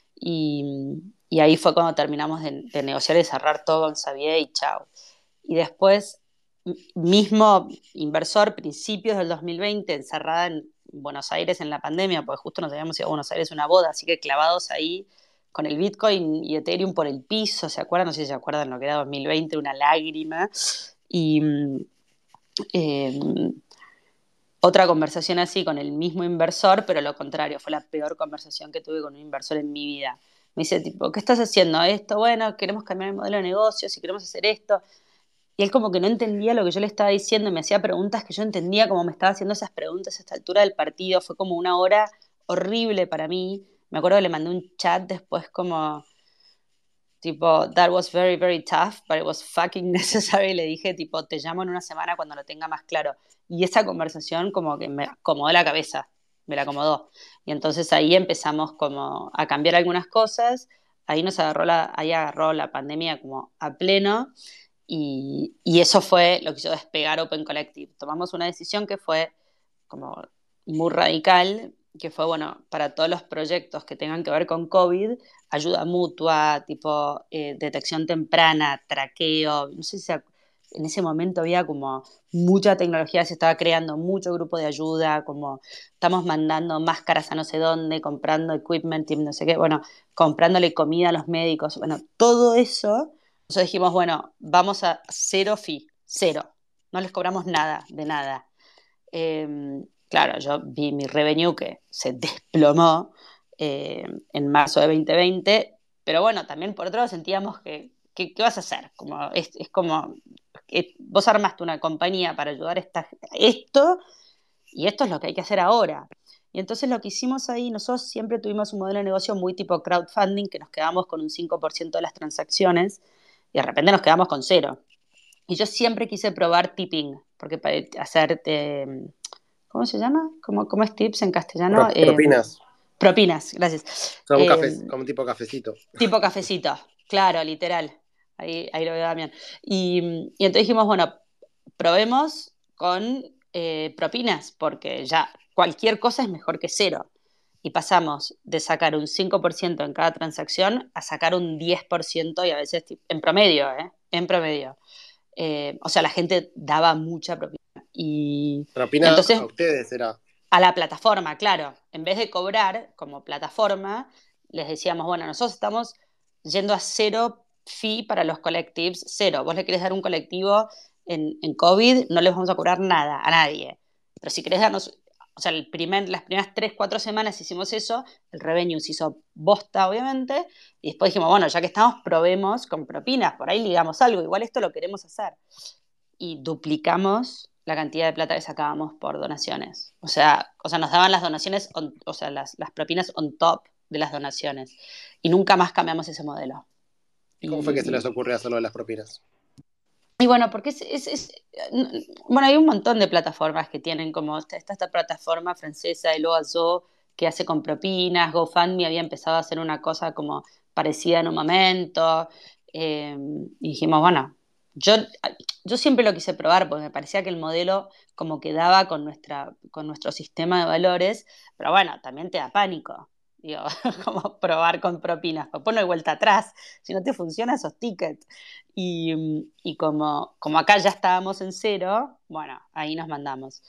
Y, y ahí fue cuando terminamos de, de negociar y cerrar todo con Xavier y chao. Y después, mismo inversor, principios del dos mil veinte, encerrada en Buenos Aires en la pandemia, porque justo nos habíamos ido a Buenos Aires a una boda, así que clavados ahí con el Bitcoin y Ethereum por el piso, ¿se acuerdan? No sé si se acuerdan lo que era dos mil veinte, una lágrima. Y eh, otra conversación así con el mismo inversor, pero lo contrario, fue la peor conversación que tuve con un inversor en mi vida. Me dice, tipo, ¿qué estás haciendo? Esto, bueno, queremos cambiar el modelo de negocio, si queremos hacer esto. Y él como que no entendía lo que yo le estaba diciendo y me hacía preguntas que yo entendía como me estaba haciendo esas preguntas a esta altura del partido. Fue como una hora horrible para mí. Me acuerdo que le mandé un chat después como, tipo, that was very, very tough, but it was fucking necessary. Le dije, tipo, te llamo en una semana cuando lo tenga más claro. Y esa conversación como que me acomodó la cabeza, me la acomodó. Y entonces ahí empezamos como a cambiar algunas cosas. Ahí nos agarró la, ahí agarró la pandemia como a pleno. Y, y eso fue lo que hizo despegar Open Collective. Tomamos una decisión que fue como muy radical, que fue, bueno, para todos los proyectos que tengan que ver con COVID, ayuda mutua, tipo eh, detección temprana, traqueo, no sé si en ese momento había como mucha tecnología, se estaba creando mucho grupo de ayuda, como estamos mandando máscaras a no sé dónde, comprando equipment y no sé qué, bueno, comprándole comida a los médicos, bueno, todo eso. Nosotros dijimos, bueno, vamos a cero fee, cero, no les cobramos nada, de nada. Eh, claro, yo vi mi revenue que se desplomó eh, en marzo de veinte veinte, pero bueno, también por otro lado sentíamos que, que ¿qué vas a hacer? Como, es, es como, que vos armaste una compañía para ayudar a esta, esto, y esto es lo que hay que hacer ahora. Y entonces lo que hicimos ahí, nosotros siempre tuvimos un modelo de negocio muy tipo crowdfunding, que nos quedamos con un cinco por ciento de las transacciones y de repente nos quedamos con cero. Y yo siempre quise probar tipping, porque para hacer, eh, ¿cómo se llama? ¿Cómo, cómo es tips en castellano? Pro- Eh, propinas. propinas, gracias. Son un Eh, café, como un tipo cafecito. tipo cafecito, claro, literal. Ahí, ahí lo veo Damián. Y, y entonces dijimos, bueno, probemos con eh, propinas, porque ya cualquier cosa es mejor que cero. Y pasamos de sacar un cinco por ciento en cada transacción a sacar un diez por ciento y a veces en promedio, ¿eh? En promedio. Eh, o sea, la gente daba mucha propina. Y Propina a entonces ustedes era. a la plataforma, claro, en vez de cobrar como plataforma, les decíamos, bueno, nosotros estamos yendo a cero fee para los collectives, cero. Vos le querés dar un colectivo en, en COVID, no les vamos a cobrar nada, a nadie. Pero si querés darnos, o sea, el primer, las primeras tres, cuatro semanas hicimos eso, el revenue se hizo bosta, obviamente, y después dijimos, bueno, ya que estamos, probemos con propinas, por ahí ligamos algo, igual esto lo queremos hacer. Y duplicamos la cantidad de plata que sacábamos por donaciones. O sea, o sea nos daban las donaciones, on, o sea, las, las propinas on top de las donaciones. Y nunca más cambiamos ese modelo. ¿Y cómo fue que se les Y, ocurrió hacerlo de las propinas? y bueno, porque es, es, es, bueno, hay un montón de plataformas que tienen como esta, esta, esta plataforma francesa, el Oazo, que hace con propinas. GoFundMe había empezado a hacer una cosa como parecida en un momento. Eh, y dijimos, bueno, yo, yo siempre lo quise probar porque me parecía que el modelo como quedaba con, nuestra, con nuestro sistema de valores, pero bueno, también te da pánico. Digo, como probar con propinas, pues no hay vuelta atrás. Si no te funciona, esos tickets. Y, y como, como acá ya estábamos en cero, bueno, ahí nos mandamos.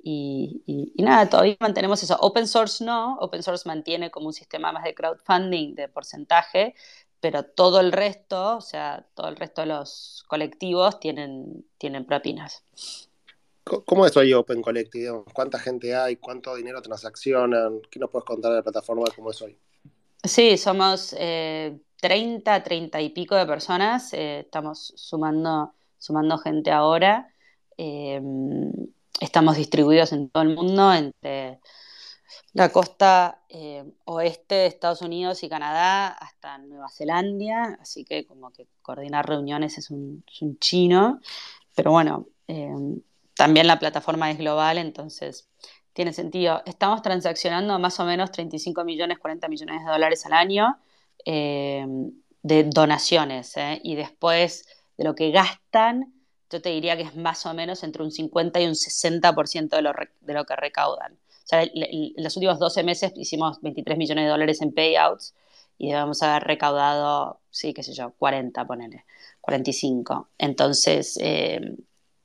Y, y, y nada, todavía mantenemos eso. Open source no, open source mantiene como un sistema más de crowdfunding de porcentaje, pero todo el resto, o sea, todo el resto de los colectivos tienen, tienen propinas. ¿Cómo es hoy Open Collective? Digamos? ¿Cuánta gente hay? ¿Cuánto dinero transaccionan? ¿Qué nos puedes contar de la plataforma de cómo es hoy? Sí, somos eh, treinta, treinta y pico de personas. Eh, estamos sumando, sumando gente ahora. Eh, estamos distribuidos en todo el mundo, entre la costa eh, oeste de Estados Unidos y Canadá hasta Nueva Zelanda, así que como que coordinar reuniones es un, es un chino, pero bueno, eh, también la plataforma es global, entonces tiene sentido. Estamos transaccionando más o menos treinta y cinco millones, cuarenta millones de dólares al año eh, de donaciones, ¿eh? Y después de lo que gastan, yo te diría que es más o menos entre un cincuenta y un sesenta por ciento de lo, de lo que recaudan. O sea, en los últimos doce meses hicimos veintitrés millones de dólares en payouts y debemos haber recaudado, sí, qué sé yo, cuarenta, ponele, cuarenta y cinco. Entonces, eh,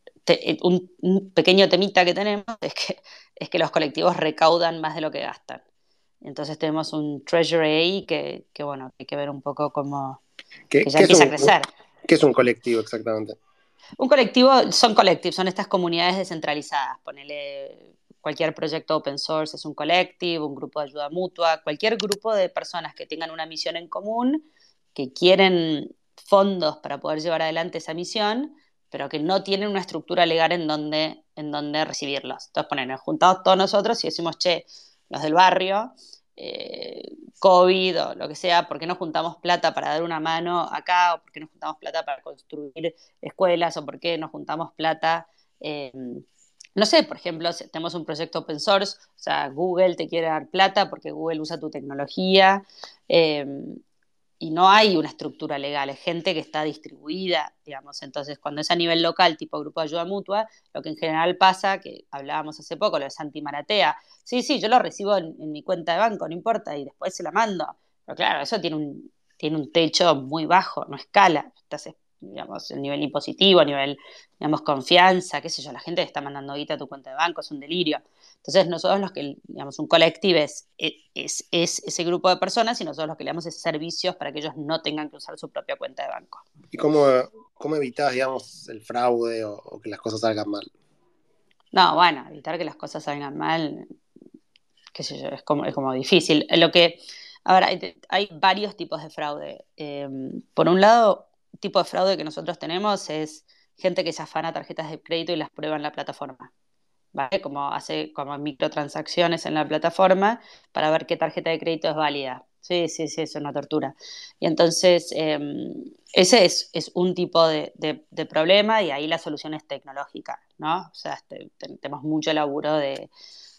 te, un, un, pequeño temita que tenemos es que, es que los colectivos recaudan más de lo que gastan. Entonces tenemos un treasury ahí que, que bueno, hay que ver un poco cómo, ¿Qué, que ya qué es empieza a un, crecer. ¿Qué es un colectivo exactamente? Un colectivo, son colectivos, son estas comunidades descentralizadas. Ponele cualquier proyecto open source es un collective, un grupo de ayuda mutua, cualquier grupo de personas que tengan una misión en común, que quieren fondos para poder llevar adelante esa misión, pero que no tienen una estructura legal en donde, en donde recibirlos. Entonces, ponele, nos juntamos todos nosotros y decimos, che, los del barrio, eh, COVID o lo que sea, ¿por qué no juntamos plata para dar una mano acá? ¿O por qué no juntamos plata para construir escuelas? ¿O por qué no juntamos plata? Eh, no sé, por ejemplo, si tenemos un proyecto open source, o sea, Google te quiere dar plata porque Google usa tu tecnología. Eh, y no hay una estructura legal, es gente que está distribuida, digamos. Entonces, cuando es a nivel local, tipo grupo de ayuda mutua, lo que en general pasa, que hablábamos hace poco, lo de Santi Maratea, sí, sí, yo lo recibo en, en mi cuenta de banco, no importa, y después se la mando. Pero claro, eso tiene un, tiene un techo muy bajo, no escala. Estás, digamos, a nivel impositivo, a nivel, digamos, confianza, qué sé yo, la gente que está mandando guita a tu cuenta de banco, es un delirio. Entonces, nosotros los que, digamos, un colectivo es, es, es ese grupo de personas y nosotros los que le damos es servicios para que ellos no tengan que usar su propia cuenta de banco. ¿Y cómo, cómo evitás, digamos, el fraude o, o que las cosas salgan mal? No, bueno, evitar que las cosas salgan mal, qué sé yo, es como, es como difícil. Lo que, a ver, hay, hay varios tipos de fraude. Eh, por un lado, el tipo de fraude que nosotros tenemos es gente que se afana tarjetas de crédito y las prueba en la plataforma. ¿Vale? Como hace como microtransacciones en la plataforma para ver qué tarjeta de crédito es válida. Sí, sí, sí, es una tortura. Y entonces, eh, ese es, es, un tipo de, de, de, problema y ahí la solución es tecnológica, ¿no? O sea, este, tenemos mucho laburo de,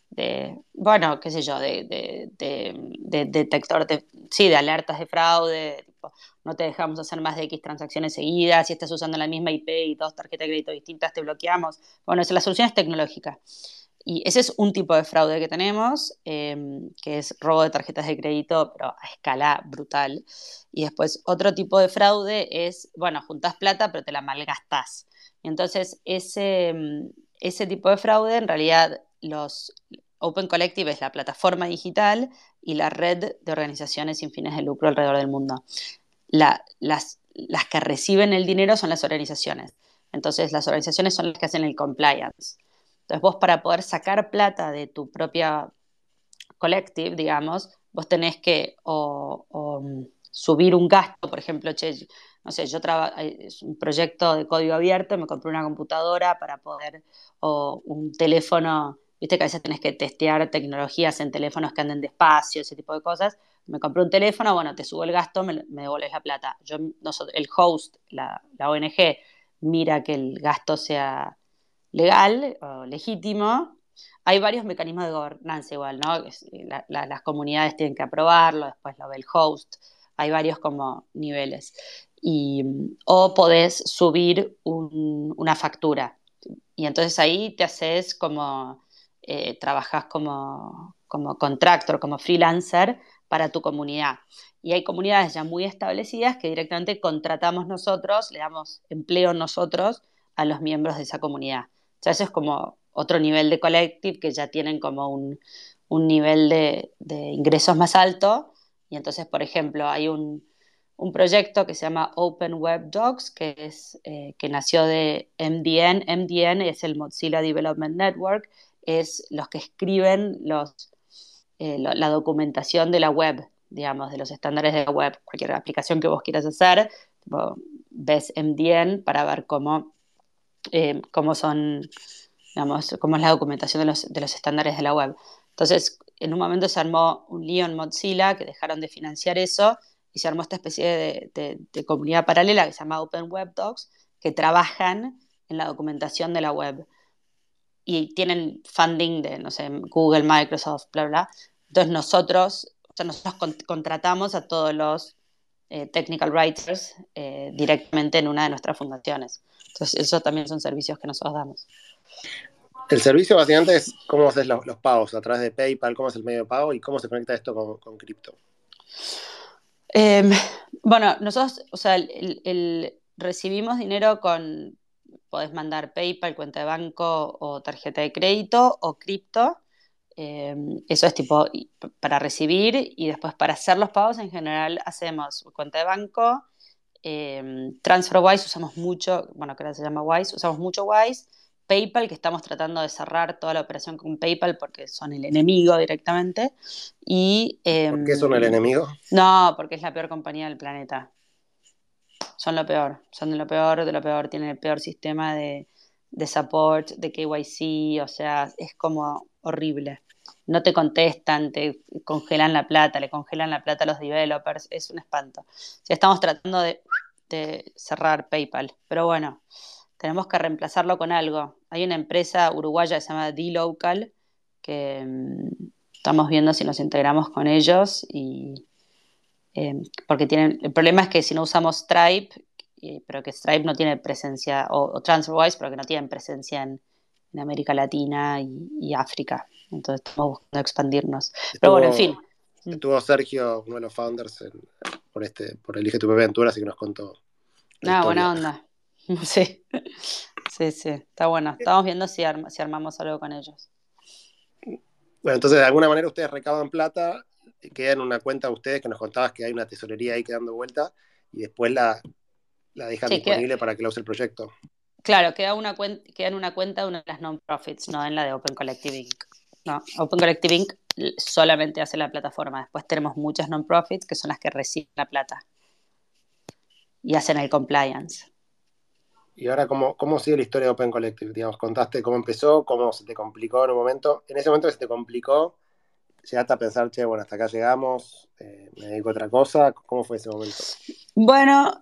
de, bueno, qué sé yo, de, de, de, de detector, de, sí, de alertas de fraude, tipo, no te dejamos hacer más de X transacciones seguidas, si estás usando la misma I P y dos tarjetas de crédito distintas, te bloqueamos. Bueno, esa, la solución es tecnológica. Y ese es un tipo de fraude que tenemos, eh, que es robo de tarjetas de crédito, pero a escala brutal. Y después otro tipo de fraude es, bueno, juntás plata, pero te la malgastás. Y entonces ese, ese tipo de fraude, en realidad, los Open Collective es la plataforma digital y la red de organizaciones sin fines de lucro alrededor del mundo. La, las, las que reciben el dinero son las organizaciones. Entonces, las organizaciones son las que hacen el compliance. Entonces, vos para poder sacar plata de tu propia collective, digamos, vos tenés que o, o subir un gasto, por ejemplo, che, no sé, yo trabajo, es un proyecto de código abierto, me compré una computadora para poder, o un teléfono, viste que a veces tenés que testear tecnologías en teléfonos que anden despacio, ese tipo de cosas. Me compré un teléfono, bueno, te subo el gasto, me, me devuelves la plata. Yo, nosotros, el host, la, la O N G, mira que el gasto sea legal o legítimo. Hay varios mecanismos de gobernanza igual, ¿no? La, la, las comunidades tienen que aprobarlo, después lo ve el host, hay varios como niveles. Y, o podés subir un, una factura. Y entonces ahí te haces como, eh, trabajás como, como contractor, como freelancer para tu comunidad. Y hay comunidades ya muy establecidas que directamente contratamos nosotros, le damos empleo nosotros a los miembros de esa comunidad. O sea, eso es como otro nivel de collective que ya tienen como un, un nivel de, de, ingresos más alto. Y entonces, por ejemplo, hay un, un proyecto que se llama Open Web Docs, que, es, eh, que nació de M D N. M D N es el Mozilla Development Network, es los que escriben los, eh, lo, la documentación de la web, digamos, de los estándares de la web. Cualquier aplicación que vos quieras hacer, tipo, ves M D N para ver cómo, eh, cómo son, digamos, cómo es la documentación de los, de los estándares de la web. Entonces, en un momento se armó un lío en Mozilla, que dejaron de financiar eso, y se armó esta especie de, de, de comunidad paralela que se llama Open Web Docs, que trabajan en la documentación de la web. Y tienen funding de, no sé, Google, Microsoft, bla, bla. Entonces nosotros, o sea, nosotros con, contratamos a todos los eh, technical writers eh, directamente en una de nuestras fundaciones. Entonces, esos también son servicios que nosotros damos. El servicio básicamente es cómo haces los, los pagos a través de PayPal, cómo es el medio de pago y cómo se conecta esto con, con cripto. Eh, bueno, nosotros, o sea, el, el, el, recibimos dinero con, podés mandar PayPal, cuenta de banco o tarjeta de crédito o cripto. Eh, eso es tipo para recibir y después para hacer los pagos en general hacemos cuenta de banco, eh, TransferWise usamos mucho, bueno, que ahora se llama Wise, usamos mucho Wise, PayPal, que estamos tratando de cerrar toda la operación con PayPal porque son el enemigo directamente. Y, eh, ¿Por qué son el enemigo? no, porque es la peor compañía del planeta. Son lo peor, son de lo peor, de lo peor, tienen el peor sistema de, de support, de K Y C, o sea, es como horrible. No te contestan, te congelan la plata, le congelan la plata a los developers, es un espanto. O sea, estamos tratando de, de cerrar PayPal, pero bueno, tenemos que reemplazarlo con algo. Hay una empresa uruguaya que se llama dLocal, que mmm, estamos viendo si nos integramos con ellos y eh, porque tienen, el problema es que si no usamos Stripe, eh, pero que Stripe no tiene presencia, o, o TransferWise, pero que no tienen presencia en, en América Latina y, y África. Entonces estamos buscando expandirnos. Estuvo, pero bueno, en fin. Estuvo Sergio, uno de los founders, en, por, este, por Elige tu propia aventura, así que nos contó la Ah, historia. buena onda. Sí, sí, sí, está bueno. Estamos viendo si, arma, si armamos algo con ellos. Bueno, entonces de alguna manera ustedes recaudan plata, queda en una cuenta de ustedes que nos contabas que hay una tesorería ahí que dando vuelta y después la, la dejan Sí, disponible que, para que la use el proyecto. Claro, queda, una cuen- queda en una cuenta de una de las non-profits, no en la de Open Collective inc. No, Open Collective inc solamente hace la plataforma. Después tenemos muchas non-profits que son las que reciben la plata y hacen el compliance. Y ahora, ¿cómo, cómo sigue la historia de Open Collective? Digamos, contaste cómo empezó, cómo se te complicó en un momento. En ese momento que se te complicó, llegaste a pensar, che, bueno, hasta acá llegamos, eh, me dedico a otra cosa. ¿Cómo fue ese momento? Bueno,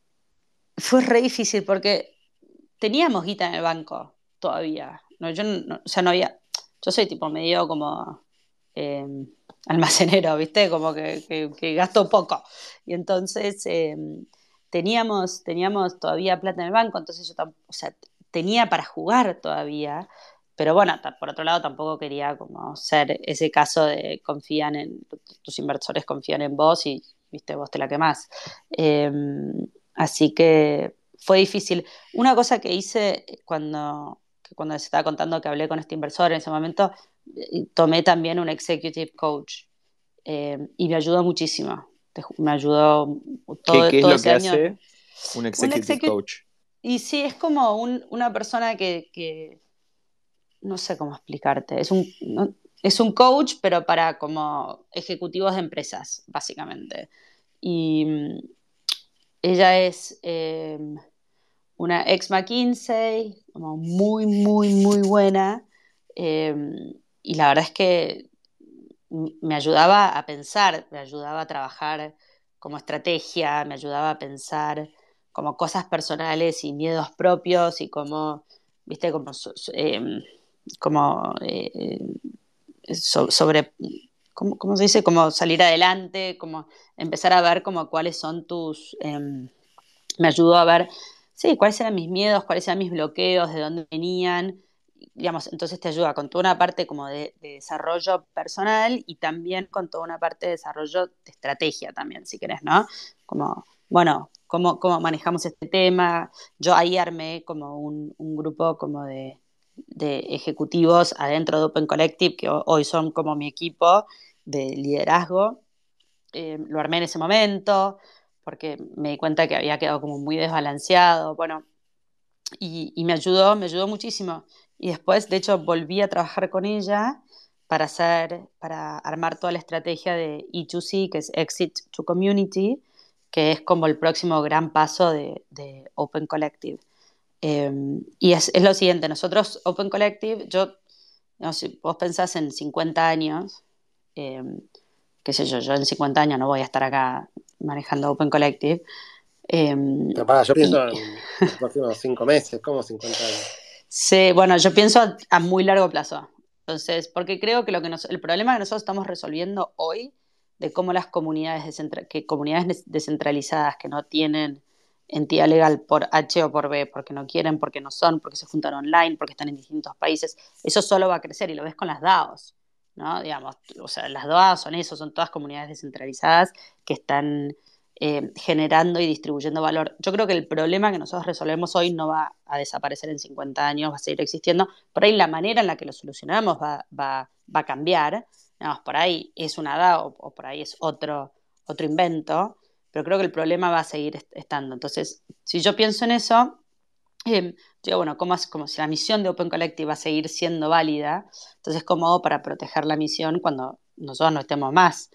fue re difícil porque teníamos guita en el banco todavía. No, yo no, o sea, no había. Yo soy tipo medio como eh, almacenero, ¿viste? Como que, que- que gasto poco. Y entonces eh, teníamos, teníamos todavía plata en el banco, entonces yo tam- o sea, tenía para jugar todavía. Pero bueno, ta- por otro lado tampoco quería como ser ese caso de confían en, tus inversores confían en vos y, viste, vos te la quemás. Eh, Así que fue difícil. Una cosa que hice cuando, que cuando les estaba contando que hablé con este inversor en ese momento, eh, tomé también un executive coach eh, y me ayudó muchísimo. Te ju- Me ayudó ¿Qué, todo, qué es todo lo ese que año. hace un Un executive executive, coach? y sí, es como un- una persona que, que no sé cómo explicarte. Es un, no- es un coach, pero para como ejecutivos de empresas, básicamente. Y mm, ella es eh, una ex McKinsey, como muy, muy, muy buena. eh, y la verdad es que m- me ayudaba a pensar, me ayudaba a trabajar como estrategia, me ayudaba a pensar como cosas personales y miedos propios y como, viste, como, so- so- em, como eh, so- sobre, ¿cómo, cómo se dice? Como salir adelante, como empezar a ver como cuáles son tus, em, me ayudó a ver, sí, cuáles eran mis miedos, cuáles eran mis bloqueos, de dónde venían, digamos, entonces te ayuda con toda una parte como de, de desarrollo personal y también con toda una parte de desarrollo de estrategia también, si querés, ¿no? Como, bueno, cómo, cómo manejamos este tema. Yo ahí armé como un, un grupo como de, de ejecutivos adentro de Open Collective, que ho- hoy son como mi equipo de liderazgo. Eh, lo armé en ese momento porque me di cuenta que había quedado como muy desbalanceado, bueno, y, y me ayudó, me ayudó muchísimo. Y después, de hecho, volví a trabajar con ella para hacer, para armar toda la estrategia de E dos C, que es Exit to Community, que es como el próximo gran paso de, de Open Collective. Eh, y es, es, lo siguiente, nosotros, Open Collective, yo, no sé, vos pensás en cincuenta años, eh, qué sé yo, yo en cincuenta años no voy a estar acá manejando Open Collective. Eh, Pero para, yo y pienso en los próximos cinco meses, como cincuenta años. sí, bueno, yo pienso a, a, muy largo plazo. Entonces, porque creo que, lo que nos, el problema que nosotros estamos resolviendo hoy de cómo las comunidades, descentra, que comunidades descentralizadas que no tienen entidad legal por H o por B, porque no quieren, porque no son, porque se juntan online, porque están en distintos países, eso solo va a crecer y lo ves con las DAOs, ¿no? Digamos, o sea, las DAOs son eso, son todas comunidades descentralizadas que están eh, generando y distribuyendo valor. Yo creo que el problema que nosotros resolvemos hoy no va a desaparecer en cincuenta años, va a seguir existiendo. Por ahí la manera en la que lo solucionamos va, va, va a cambiar. Digamos, por ahí es una DAO o por ahí es otro, otro invento, pero creo que el problema va a seguir est estando. Entonces, si yo pienso en eso, eh, digo, bueno, ¿cómo es, como si la misión de Open Collective va a seguir siendo válida? Entonces, ¿cómo hago para proteger la misión cuando nosotros no estemos más?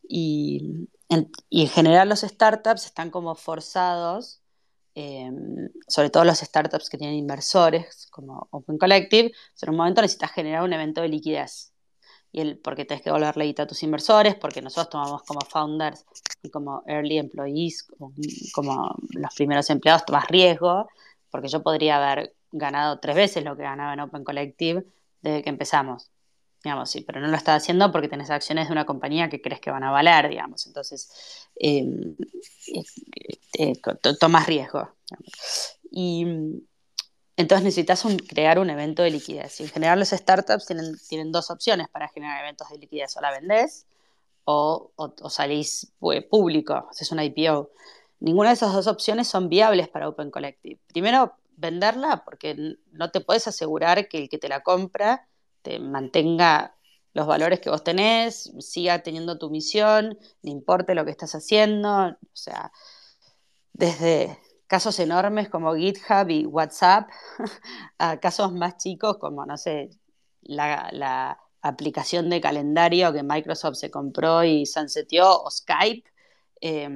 Y en, y en general los startups están como forzados, eh, sobre todo los startups que tienen inversores, como Open Collective, en un momento necesitas generar un evento de liquidez. Y el, porque tenés que devolver la guita a tus inversores, porque nosotros tomamos como founders y como early employees, como, como los primeros empleados, tomas riesgo, porque yo podría haber ganado tres veces lo que ganaba en Open Collective desde que empezamos. Digamos, sí, pero no lo estás haciendo porque tenés acciones de una compañía que crees que van a valer, digamos. Entonces, eh, eh, eh, tomas riesgo. Digamos. Y entonces necesitas un, crear un evento de liquidez. Y en general los startups tienen, tienen dos opciones para generar eventos de liquidez. O la vendés o, o, o salís público, haces una I P O. Ninguna de esas dos opciones son viables para Open Collective. Primero, venderla porque no te puedes asegurar que el que te la compra te mantenga los valores que vos tenés, siga teniendo tu misión, no importe lo que estás haciendo. O sea, desde casos enormes como GitHub y WhatsApp, a casos más chicos como, no sé, la, la aplicación de calendario que Microsoft se compró y sunseteó, o Skype. Eh,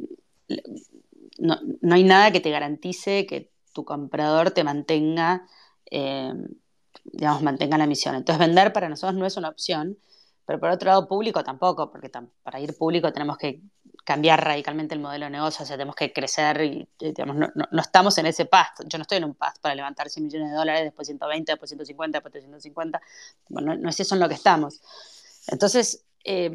no, no hay nada que te garantice que tu comprador te mantenga, eh, digamos, mantenga la misión. Entonces, vender para nosotros no es una opción, pero por otro lado, público tampoco, porque tam para ir público tenemos que cambiar radicalmente el modelo de negocio, o sea, tenemos que crecer y, digamos, no, no, no estamos en ese path. Yo no estoy en un path para levantar cien millones de dólares, después ciento veinte, después ciento cincuenta, después trescientos cincuenta. Bueno, no, no es eso en lo que estamos. Entonces, eh,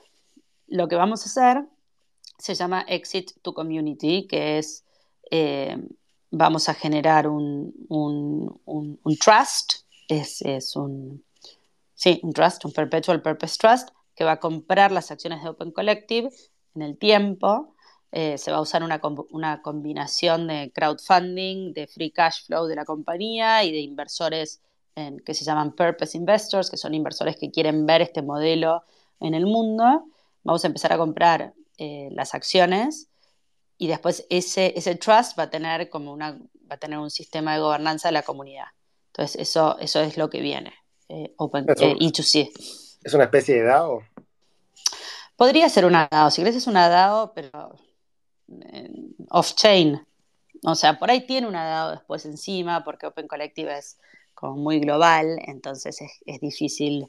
lo que vamos a hacer se llama Exit to Community, que es, eh, vamos a generar un, un, un, un trust, es, es un, sí, un trust, un Perpetual Purpose Trust, que va a comprar las acciones de Open Collective en el tiempo. Eh, se va a usar una, una combinación de crowdfunding, de free cash flow de la compañía y de inversores en, que se llaman Purpose Investors, que son inversores que quieren ver este modelo en el mundo. Vamos a empezar a comprar eh, las acciones y después ese, ese trust va a tener como una, va a tener un sistema de gobernanza de la comunidad. Entonces eso, eso es lo que viene, eh, open, Es, eh, un, E dos C. es una especie de DAO. Podría ser una DAO, si querés es una DAO, pero eh, off-chain. O sea, por ahí tiene una DAO después encima, porque Open Collective es como muy global, entonces es, es difícil.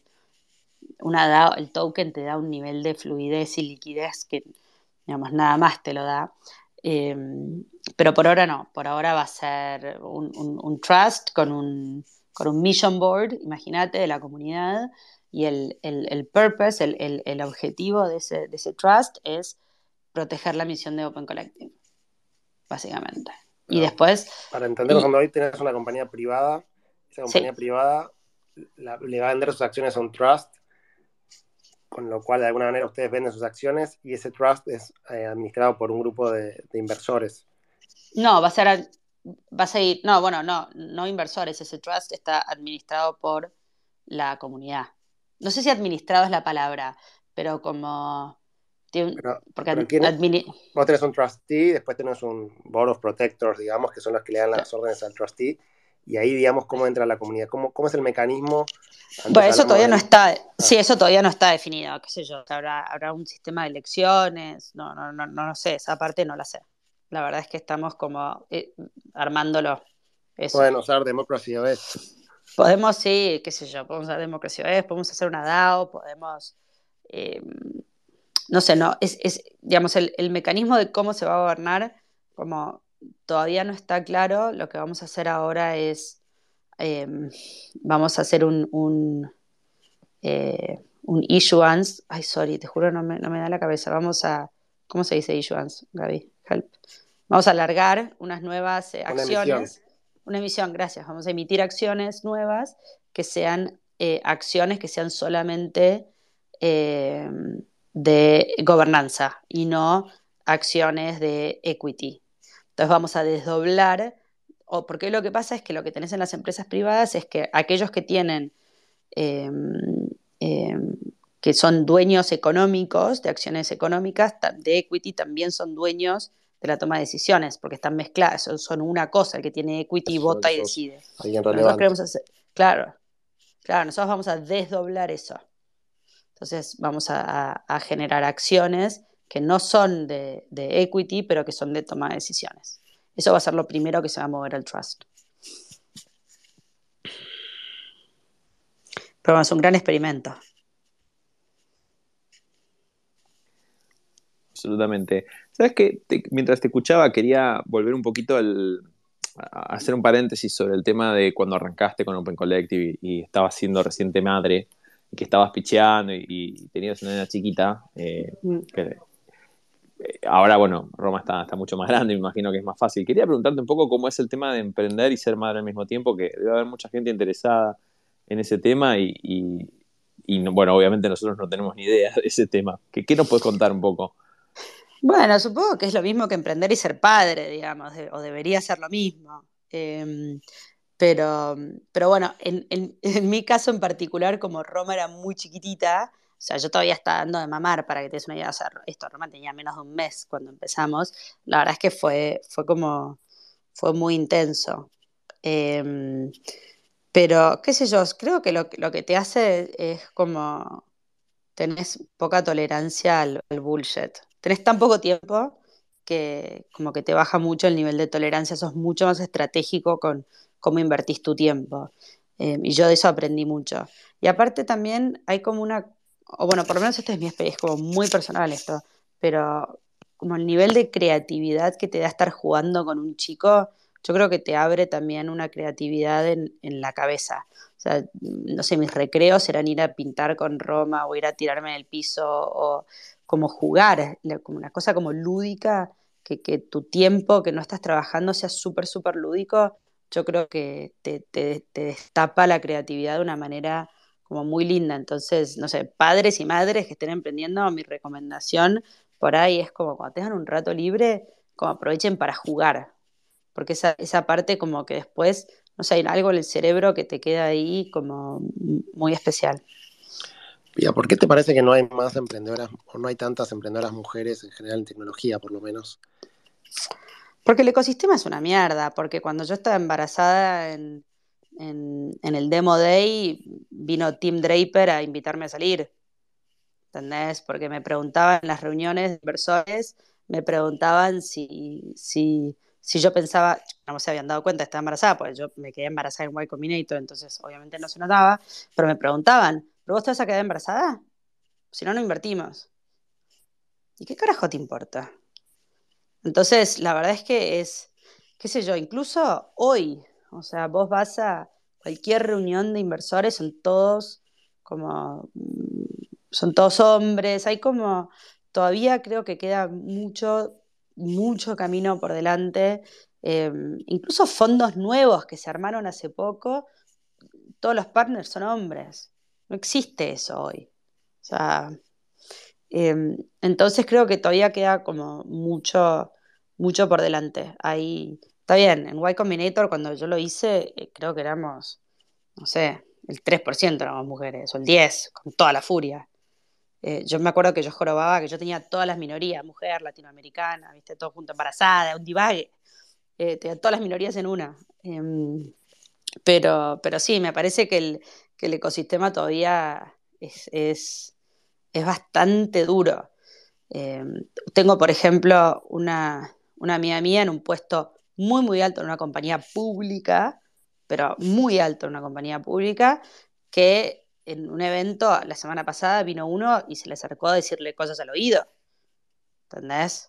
Una DAO, el token te da un nivel de fluidez y liquidez que, digamos, nada más te lo da. Eh, pero por ahora no, por ahora va a ser un, un, un trust con un, con un mission board, imagínate, de la comunidad, y el, el, el purpose, el, el, el objetivo de ese, de ese trust es proteger la misión de Open Collective, básicamente. Pero y después... para entenderlo, Y, cuando hoy tenés una compañía privada, esa compañía sí, privada la, le va a vender sus acciones a un trust, con lo cual de alguna manera ustedes venden sus acciones y ese trust es eh, administrado por un grupo de, de inversores. no, va a ser, va a seguir, no, bueno, no, no inversores, ese trust está administrado por la comunidad. No sé si administrado es la palabra, pero como, Pero, porque pero ¿quién, admini, vos tenés un trustee, después tenés un board of protectors, digamos, que son los que le dan las órdenes al trustee, y ahí, digamos, cómo entra la comunidad, cómo, cómo es el mecanismo. Antes bueno, eso hablamos todavía no del... está, Ah, sí, eso todavía no está definido, qué sé yo, habrá, habrá un sistema de elecciones, no, no, no, no, no sé, esa parte no la sé. La verdad es que estamos como eh, armándolo, eso. pueden usar Democracy O S. Podemos, sí, qué sé yo, podemos hacer democracia, ¿ves? Podemos hacer una DAO, podemos, eh, no sé, no, es, es digamos, el, el mecanismo de cómo se va a gobernar, como todavía no está claro, lo que vamos a hacer ahora es, eh, vamos a hacer un, un, eh, un issuance, ay, sorry, te juro, no me, no me da la cabeza, vamos a, ¿cómo se dice issuance, Gaby? Help. Vamos a alargar unas nuevas eh, Una emisión. acciones, una emisión, gracias, vamos a emitir acciones nuevas que sean eh, acciones que sean solamente eh, de gobernanza y no acciones de equity. Entonces vamos a desdoblar, o porque lo que pasa es que lo que tenés en las empresas privadas es que aquellos que tienen eh, eh, que son dueños económicos de acciones económicas, de equity, también son dueños de la toma de decisiones, porque están mezcladas, son, son una cosa, el que tiene equity Eso, que vota y sos decide. alguien Pero nosotros relevante. queremos hacer, claro, claro, nosotros vamos a desdoblar eso. Entonces vamos a, a, a generar acciones que no son de, de equity, pero que son de toma de decisiones. Eso va a ser lo primero que se va a mover al trust. Pero bueno, es un gran experimento. Absolutamente. ¿Sabes qué? Te- mientras te escuchaba, quería volver un poquito al, a hacer un paréntesis sobre el tema de cuando arrancaste con Open Collective y, y estabas siendo reciente madre, y que estabas picheando y, y tenías una nena chiquita. Eh, Mm. que, eh, ahora, bueno, Roma está, está mucho más grande, me imagino que es más fácil. Quería preguntarte un poco cómo es el tema de emprender y ser madre al mismo tiempo, que debe haber mucha gente interesada en ese tema y, y, y no- bueno, obviamente nosotros no tenemos ni idea de ese tema. ¿Qué, qué nos puedes contar un poco? Bueno, supongo que es lo mismo que emprender y ser padre, digamos, de- o debería ser lo mismo. Eh, pero, pero bueno, en, en- en mi caso en particular, como Roma era muy chiquitita, sea, yo todavía estaba dando de mamar, para que te des una idea. O sea, esto, Roma tenía menos de un mes cuando empezamos. La verdad es que fue, fue como, fue muy intenso. Eh, pero, qué sé yo, creo que lo, lo que te hace es como tenés poca tolerancia al, al bullshit. Tenés tan poco tiempo que como que te baja mucho el nivel de tolerancia, sos mucho más estratégico con cómo invertís tu tiempo. Eh, y yo de eso aprendí mucho. Y aparte también hay como una, o bueno, por lo menos esta es mi experiencia, es como muy personal esto, pero como el nivel de creatividad que te da estar jugando con un chico, yo creo que te abre también una creatividad en, en la cabeza. O sea, no sé, mis recreos eran ir a pintar con Roma o ir a tirarme en el piso o como jugar, como una cosa como lúdica, que, que tu tiempo que no estás trabajando sea súper, súper lúdico. Yo creo que te, te, te destapa la creatividad de una manera como muy linda. Entonces, no sé, padres y madres que estén emprendiendo, mi recomendación por ahí es como cuando tengan un rato libre, como aprovechen para jugar, porque esa, esa parte como que después, no sé, hay algo en el cerebro que te queda ahí como muy especial. Pía, ¿por qué te parece que no hay más emprendedoras o no hay tantas emprendedoras mujeres en general en tecnología, por lo menos? Porque el ecosistema es una mierda, porque cuando yo estaba embarazada en, en, en el Demo Day, vino Tim Draper a invitarme a salir, ¿entendés? Porque me preguntaban en las reuniones de inversores, me preguntaban si, si, si yo pensaba, no se habían dado cuenta, estaba embarazada, porque yo me quedé embarazada en Y Combinator, entonces obviamente no se notaba, pero me preguntaban, ¿pero vos te vas a quedar embarazada? Si no, no invertimos. ¿Y qué carajo te importa? Entonces, la verdad es que es, qué sé yo, incluso hoy, o sea, vos vas a cualquier reunión de inversores, son todos como, mm, son todos hombres, hay como, todavía creo que queda mucho, mucho camino por delante, eh, incluso fondos nuevos que se armaron hace poco, todos los partners son hombres, no existe eso hoy. O sea, eh, entonces creo que todavía queda como mucho, mucho por delante. Ahí está bien, en Y Combinator cuando yo lo hice, eh, creo que éramos, no sé, el tres por ciento éramos mujeres, o el diez por ciento, con toda la furia. Eh, yo me acuerdo que yo jorobaba que yo tenía todas las minorías, mujer, latinoamericana, viste, todo junto, embarazada, un divague. Eh, tenía todas las minorías en una. Em, pero, pero sí, me parece que el, que el ecosistema todavía es, es, es bastante duro. Eh, tengo, por ejemplo, una, una amiga mía en un puesto muy, muy alto en una compañía pública, pero muy alto en una compañía pública, que en un evento la semana pasada vino uno y se le acercó a decirle cosas al oído. ¿Entendés?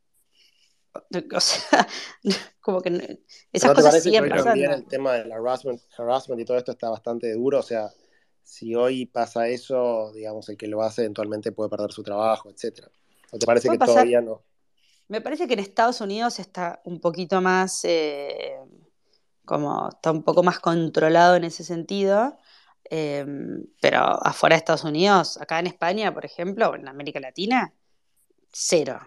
O sea, como que no- ¿Pero esas no te cosas parece que siguen hoy también pasando. el tema del harassment, harassment y todo esto está bastante duro? O sea, si hoy pasa eso, digamos, el que lo hace eventualmente puede perder su trabajo, etcétera. ¿O te parece Puede que pasar. todavía no? Me parece que en Estados Unidos está un poquito más, eh, como está un poco más controlado en ese sentido, eh, pero afuera de Estados Unidos, acá en España, por ejemplo, o en América Latina, cero,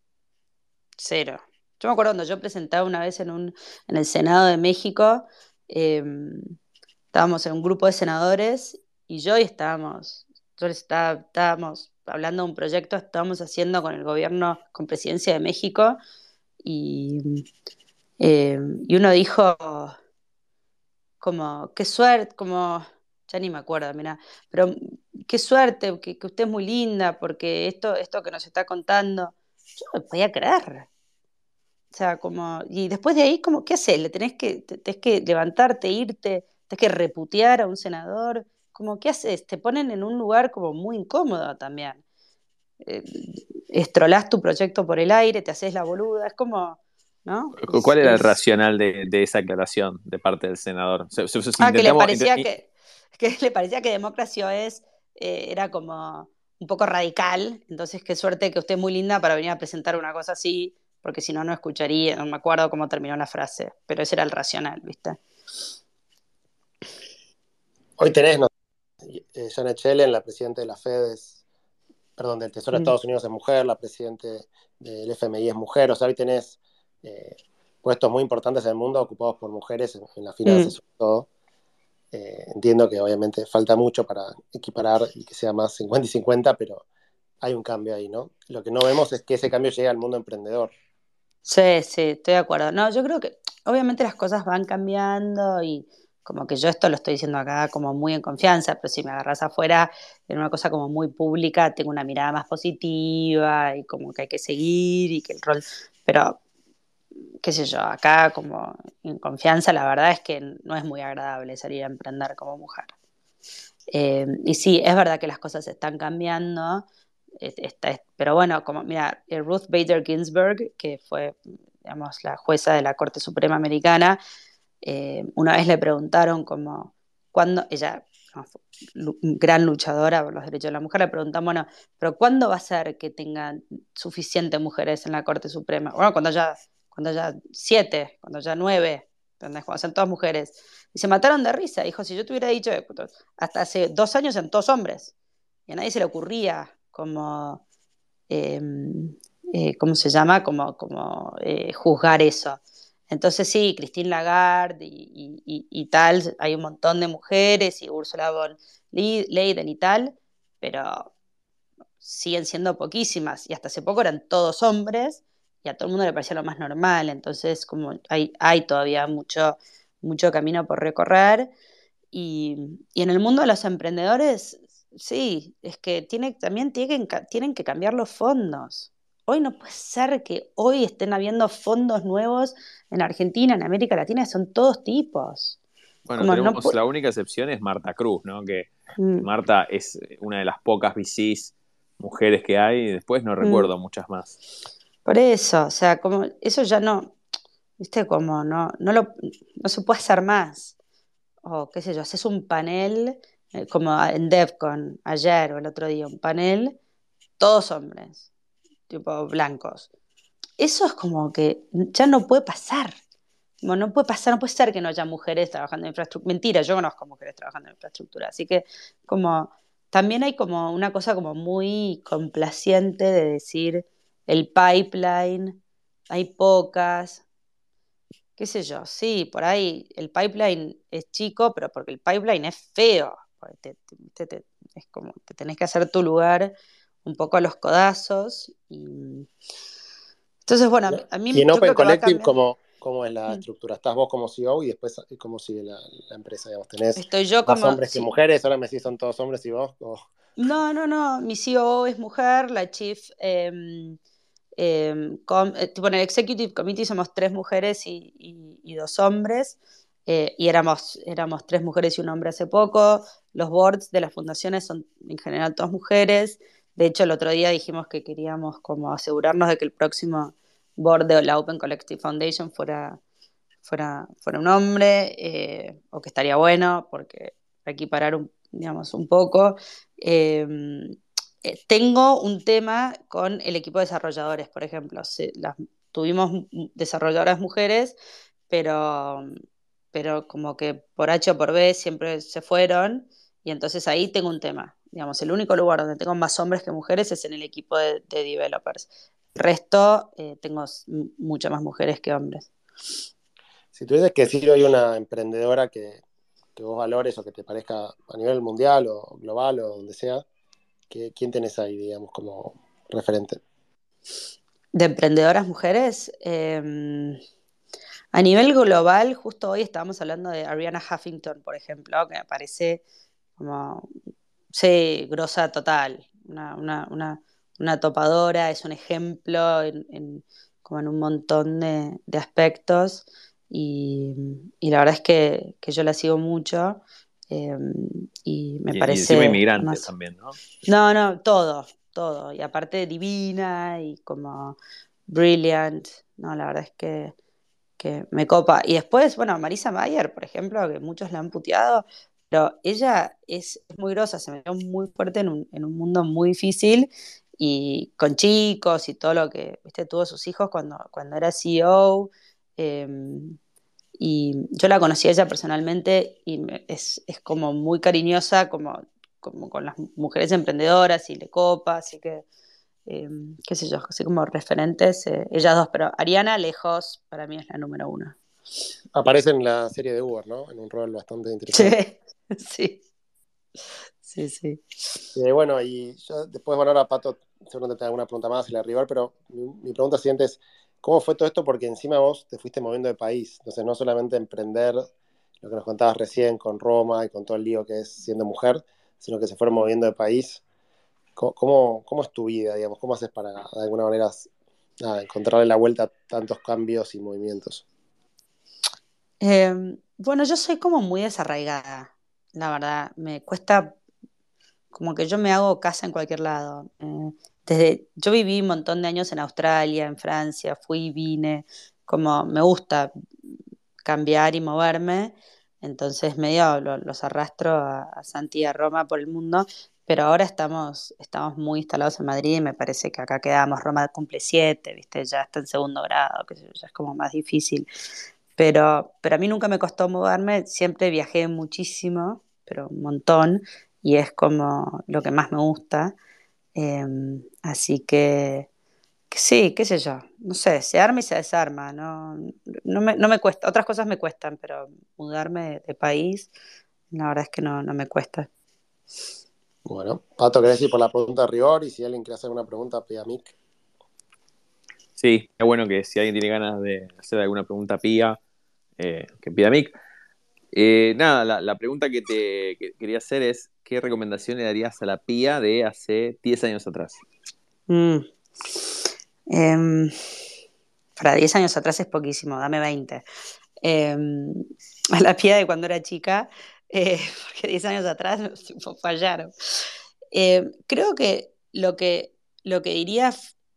cero. Yo me acuerdo cuando yo presentaba una vez en, un, en el Senado de México, eh, estábamos en un grupo de senadores y yo y estábamos, yo les estaba, estábamos hablando de un proyecto que estábamos haciendo con el gobierno, con Presidencia de México, y, eh, y uno dijo como, qué suerte, como, ya ni me acuerdo, mira, pero qué suerte, que, que usted es muy linda, porque esto, esto que nos está contando, yo no me podía creer. O sea, como, y después de ahí, como, ¿qué haces? Le tenés que, te- tenés que levantarte, irte, tenés que reputear a un senador, como, ¿qué haces? Te ponen en un lugar como muy incómodo también. Eh, Estrolás tu proyecto por el aire, te haces la boluda, es como, ¿no? Es, ¿Cuál era el es... racional de, de esa aclaración de parte del senador? Si, si- si Ah, que le intentamos, inte- parecía que, que le parecía que Democracy O S eh, era como un poco radical, entonces qué suerte que usted es muy linda para venir a presentar una cosa así, porque si no, no escucharía, no me acuerdo cómo terminó la frase, pero ese era el racional, ¿viste? Hoy tenés, no, eh, Janet Yellen, la presidenta de la Fed, es, perdón, del Tesoro de Mm. Estados Unidos es mujer, la presidenta del F M I es mujer, o sea, hoy tenés eh, puestos muy importantes en el mundo ocupados por mujeres en, en las Mm. finanzas sobre todo. Eh, entiendo que obviamente falta mucho para equiparar y que sea más cincuenta y cincuenta, pero hay un cambio ahí, ¿no? Lo que no vemos es que ese cambio llegue al mundo emprendedor. Sí, sí, estoy de acuerdo. No, yo creo que obviamente las cosas van cambiando y como que yo esto lo estoy diciendo acá como muy en confianza, pero si me agarras afuera en una cosa como muy pública, tengo una mirada más positiva y como que hay que seguir y que el rol, pero qué sé yo, acá como en confianza la verdad es que no es muy agradable salir a emprender como mujer. Eh, y sí, es verdad que las cosas están cambiando, eh, está- pero bueno, como mira, eh, Ruth Bader Ginsburg, que fue, digamos, la jueza de la Corte Suprema Americana, eh, una vez le preguntaron como, ¿cuándo? Ella, no, fue lu- gran luchadora por los derechos de la mujer, le preguntan, bueno, pero ¿cuándo va a ser que tengan suficientes mujeres en la Corte Suprema? Bueno, cuando ya, cuando ya siete, cuando ya nueve, ¿entendés? Cuando sean todas mujeres. Y se mataron de risa. Dijo, si yo te hubiera dicho, hasta hace dos años en todos hombres. Y a nadie se le ocurría como, eh, eh, ¿cómo se llama? Como, como eh, juzgar eso. Entonces sí, Christine Lagarde y, y, y, tal, hay un montón de mujeres y Ursula von Leyen y tal, pero siguen siendo poquísimas y hasta hace poco eran todos hombres y a todo el mundo le parecía lo más normal, entonces como hay, hay todavía mucho, mucho camino por recorrer y, y en el mundo de los emprendedores, sí, es que tiene, también tienen, tienen que cambiar los fondos. Hoy no puede ser que hoy estén habiendo fondos nuevos en Argentina, en América Latina, son todos tipos. Bueno, Como no tenemos pu- la única excepción es Marta Cruz, ¿no? Que, que mm, Marta es una de las pocas V Cs mujeres que hay, y después no mm. recuerdo muchas más. Por eso, o sea, como eso ya no, viste, como no, no lo, no se puede hacer más. O qué sé yo, haces un panel, eh, como en DevCon ayer o el otro día, un panel, todos hombres, tipo blancos. Eso es como que ya no puede pasar. Como no puede pasar, no puede ser que no haya mujeres trabajando en infraestructura. Mentira, yo conozco mujeres trabajando en infraestructura. Así que como también hay como una cosa como muy complaciente de decir el pipeline, hay pocas, qué sé yo, sí, por ahí el pipeline es chico, pero porque el pipeline es feo. Porque te- te- te- es como te tenés que hacer tu lugar un poco a los codazos. Y entonces, bueno, a ¿No? mí, a Y mí en yo Open creo que va a Collective, cambiar. ¿cómo, cómo es la Mm. estructura? Estás vos como C E O y después cómo sigue la, la empresa, digamos. ¿Tenés Estoy yo más como, hombres que sí, mujeres? Ahora me decís son todos hombres y vos. ¿Cómo? no, no, no, mi C E O es mujer, la chief, eh, eh, com, eh, tipo en el Executive Committee somos tres mujeres y, y, y dos hombres, eh, y éramos, éramos tres mujeres y un hombre hace poco, los boards de las fundaciones son en general todas mujeres, de hecho el otro día dijimos que queríamos como asegurarnos de que el próximo board de la Open Collective Foundation fuera, fuera, fuera un hombre, eh, o que estaría bueno, porque hay que parar un, digamos, un poco. Eh, eh, tengo un tema con el equipo de desarrolladores, por ejemplo. Se, las, tuvimos desarrolladoras mujeres, pero, pero como que por H o por B siempre se fueron, y entonces ahí tengo un tema. Digamos, el único lugar donde tengo más hombres que mujeres es en el equipo de, de developers. El resto, eh, tengo muchas más mujeres que hombres. Si tuvieses que decir hoy una emprendedora que, que vos valores o que te parezca a nivel mundial o global o donde sea, ¿qué, ¿quién tenés ahí, digamos, como referente? De emprendedoras mujeres, eh, a nivel global, justo hoy estábamos hablando de Ariana Huffington, por ejemplo, que me parece como, sí, grosa total, una, una, una, una topadora, es un ejemplo en, en, como en un montón de, de aspectos y, y, la verdad es que, que yo la sigo mucho, eh, y me Y, y encima parece, no inmigrante sé, también, ¿no? no, no, todo, todo, y aparte divina y como brilliant, no, la verdad es que que me copa. Y después, bueno, Marisa Mayer, por ejemplo, que muchos la han puteado, pero ella es, es muy grosa, se metió muy fuerte en un, en un mundo muy difícil y con chicos y todo lo que, viste, tuvo sus hijos cuando, cuando era C E O. eh, y yo la conocí a ella personalmente y me- es, es como muy cariñosa, como, como con las mujeres emprendedoras y le copa, así que eh, qué sé yo, así como referentes, eh, ellas dos, pero Ariana lejos para mí es la número uno. Aparece en la serie de Uber, ¿no? En un rol bastante interesante. Sí, sí, sí. Eh, bueno, y yo después, bueno, ahora Pato, seguramente te hago una pregunta más y la rival, pero mi, mi pregunta siguiente es, ¿cómo fue todo esto? Porque encima vos te fuiste moviendo de país, entonces no solamente emprender lo que nos contabas recién con Roma y con todo el lío que es siendo mujer, sino que se fueron moviendo de país. ¿Cómo, cómo, cómo es tu vida, digamos? ¿Cómo haces para, de alguna manera, nada, encontrarle la vuelta a tantos cambios y movimientos? Eh, bueno, yo soy como muy desarraigada, la verdad. Me cuesta, como que yo me hago casa en cualquier lado. Eh, desde, yo viví un montón de años en Australia, en Francia, fui y vine, como me gusta cambiar y moverme, entonces medio lo- los arrastro a, a Santi y a Roma por el mundo, pero ahora estamos, estamos muy instalados en Madrid y me parece que acá quedamos, Roma cumple siete, ¿viste? Ya está en segundo grado, que ya es como más difícil, pero, pero a mí nunca me costó mudarme, siempre viajé muchísimo, pero un montón, y es como lo que más me gusta. Eh, Así que, que sí, qué sé yo, no sé, se arma y se desarma, no, no me, no me cuesta, otras cosas me cuestan, pero mudarme de, de país, la verdad es que no, no me cuesta. Bueno, Pato, ¿querés ir por la pregunta de rigor? Y si alguien quiere hacer alguna pregunta, pide a Mick. Sí, es bueno que si alguien tiene ganas de hacer alguna pregunta pía, eh, que pida Mick. Eh, nada, la, la pregunta que te que quería hacer es, ¿qué recomendación le darías a la pía de hace diez años atrás? Mm. Em, para diez años atrás es poquísimo, dame veinte. Em, a la pía de cuando era chica, eh, porque diez años atrás tipo, fallaron. Em, creo que lo que, lo que diría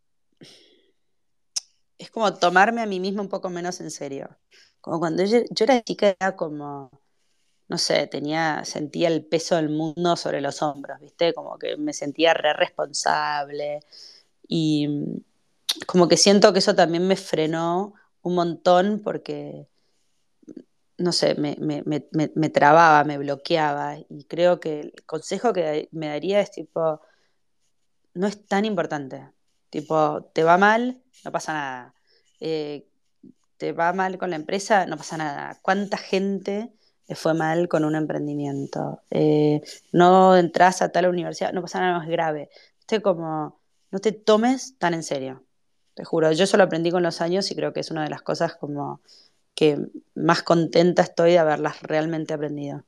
es como tomarme a mí misma un poco menos en serio. Como cuando yo, yo era chica era como, no sé, tenía, sentía el peso del mundo sobre los hombros, ¿viste? Como que me sentía re responsable y mm, como que siento que eso también me frenó un montón porque, no sé, me, me, me, me, me trababa, me bloqueaba y creo que el consejo que me daría es tipo, no es tan importante. Tipo, te va mal, no pasa nada. Eh, te va mal con la empresa, no pasa nada. ¿Cuánta gente le fue mal con un emprendimiento? Eh, no entras a tal universidad, no pasa nada, no es grave. Este como, no te tomes tan en serio. Te juro, yo eso lo aprendí con los años y creo que es una de las cosas como que más contenta estoy de haberlas realmente aprendido.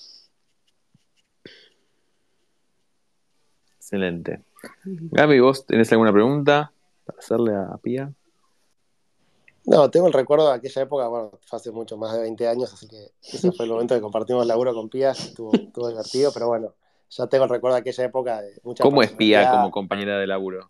Excelente. Gaby, ¿vos tenés alguna pregunta para hacerle a Pía? No, tengo el recuerdo de aquella época, bueno, fue hace mucho más de veinte años, así que ese fue el momento que compartimos laburo con Pía, estuvo, estuvo divertido, pero bueno, ya tengo el recuerdo de aquella época de mucha ¿Cómo es Pía personalidad. como compañera de laburo?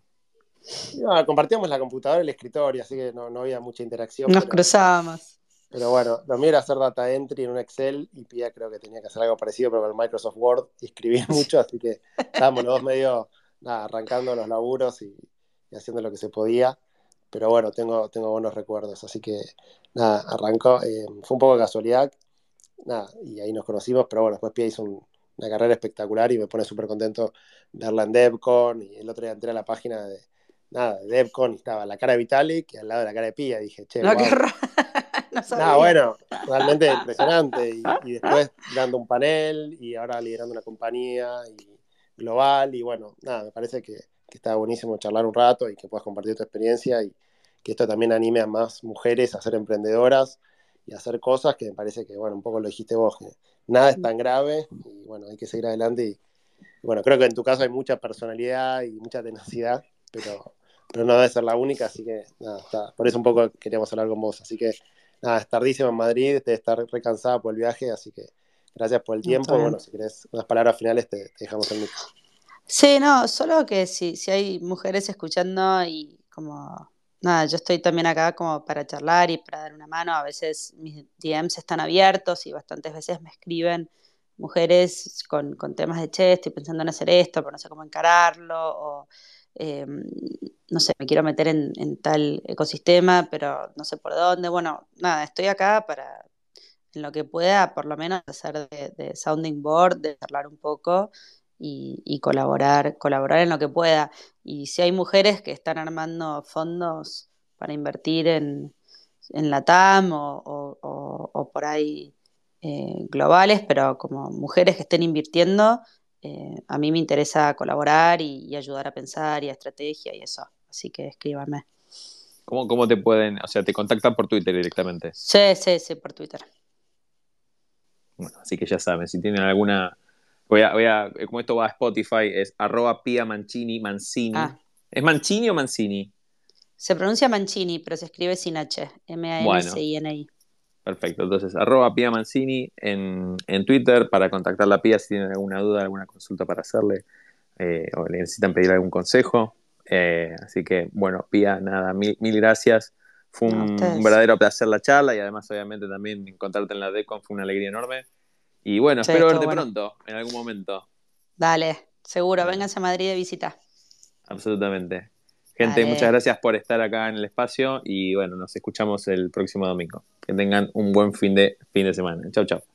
Y, bueno, compartíamos la computadora y el escritorio, así que no, no había mucha interacción, Nos pero, cruzábamos. pero bueno, lo mío era hacer data entry en un Excel y Pía creo que tenía que hacer algo parecido, pero con el Microsoft Word y escribir mucho, así que estábamos los dos medio nada, arrancando los laburos y, y haciendo lo que se podía. Pero bueno, tengo, tengo buenos recuerdos, así que nada, arrancó, eh, fue un poco de casualidad, nada, y ahí nos conocimos, pero bueno, después Pia hizo un- una carrera espectacular y me pone súper contento verla en DevCon, y el otro día entré a la página de, nada, de DevCon y estaba la cara de Vitalik y al lado de la cara de Pia, y dije, che, No, qué wow, horror. No nada, sabía. bueno, realmente impresionante, y, y después dando un panel y ahora liderando una compañía y global, y bueno, nada, me parece que, que está buenísimo charlar un rato y que puedas compartir tu experiencia y que esto también anime a más mujeres a ser emprendedoras y a hacer cosas que me parece que, bueno, un poco lo dijiste vos, que nada es tan grave y bueno, hay que seguir adelante y, y bueno, creo que en tu caso hay mucha personalidad y mucha tenacidad, pero, pero no debe ser la única, así que nada, está, por eso un poco queríamos hablar con vos, así que nada, es tardísimo en Madrid, debe estar recansada por el viaje, así que gracias por el No, está tiempo y bien. bueno, si querés unas palabras finales te, te dejamos el mic. Sí, no, solo que si, si hay mujeres escuchando y como, nada, yo estoy también acá como para charlar y para dar una mano. A veces mis D Ms están abiertos y bastantes veces me escriben mujeres con, con temas de, che, estoy pensando en hacer esto, pero no sé cómo encararlo, o eh, no sé, me quiero meter en, en tal ecosistema, pero no sé por dónde. Bueno, nada, estoy acá para, en lo que pueda, por lo menos hacer de, de sounding board, de charlar un poco y, y colaborar, colaborar en lo que pueda. Y si hay mujeres que están armando fondos para invertir en, en Latam o, o- o- o por ahí eh, globales, pero como mujeres que estén invirtiendo, eh, a mí me interesa colaborar y, y ayudar a pensar y a estrategia y eso. Así que escríbame. ¿Cómo, cómo te pueden, o sea, te contactan por Twitter directamente? Sí, sí, sí, por Twitter. Bueno, así que ya saben, si tienen alguna... Voy a, voy a, como esto va a Spotify, es arroba Pia Mancini, Mancini. Ah, ¿Es Mancini o Mancini? se pronuncia Mancini, pero se escribe sin H. Bueno, M A N C I N I. perfecto. Entonces, arroba Pia Mancini en, en Twitter para contactar a la Pia si tienen alguna duda, alguna consulta para hacerle eh, o le necesitan pedir algún consejo. Eh, así que, bueno, Pia, nada, mil, mil gracias. Fue No, un, un ustedes. verdadero placer la charla y además, obviamente, también encontrarte en la DECON fue una alegría enorme. Y bueno, Sí, espero estuvo verte bueno. pronto, en algún momento. Dale, seguro, Bueno, vénganse a Madrid de visita. absolutamente. Gente, muchas Dale. gracias por estar acá en el espacio y bueno, nos escuchamos el próximo domingo. Que tengan un buen fin de, fin de semana. Chau, chau.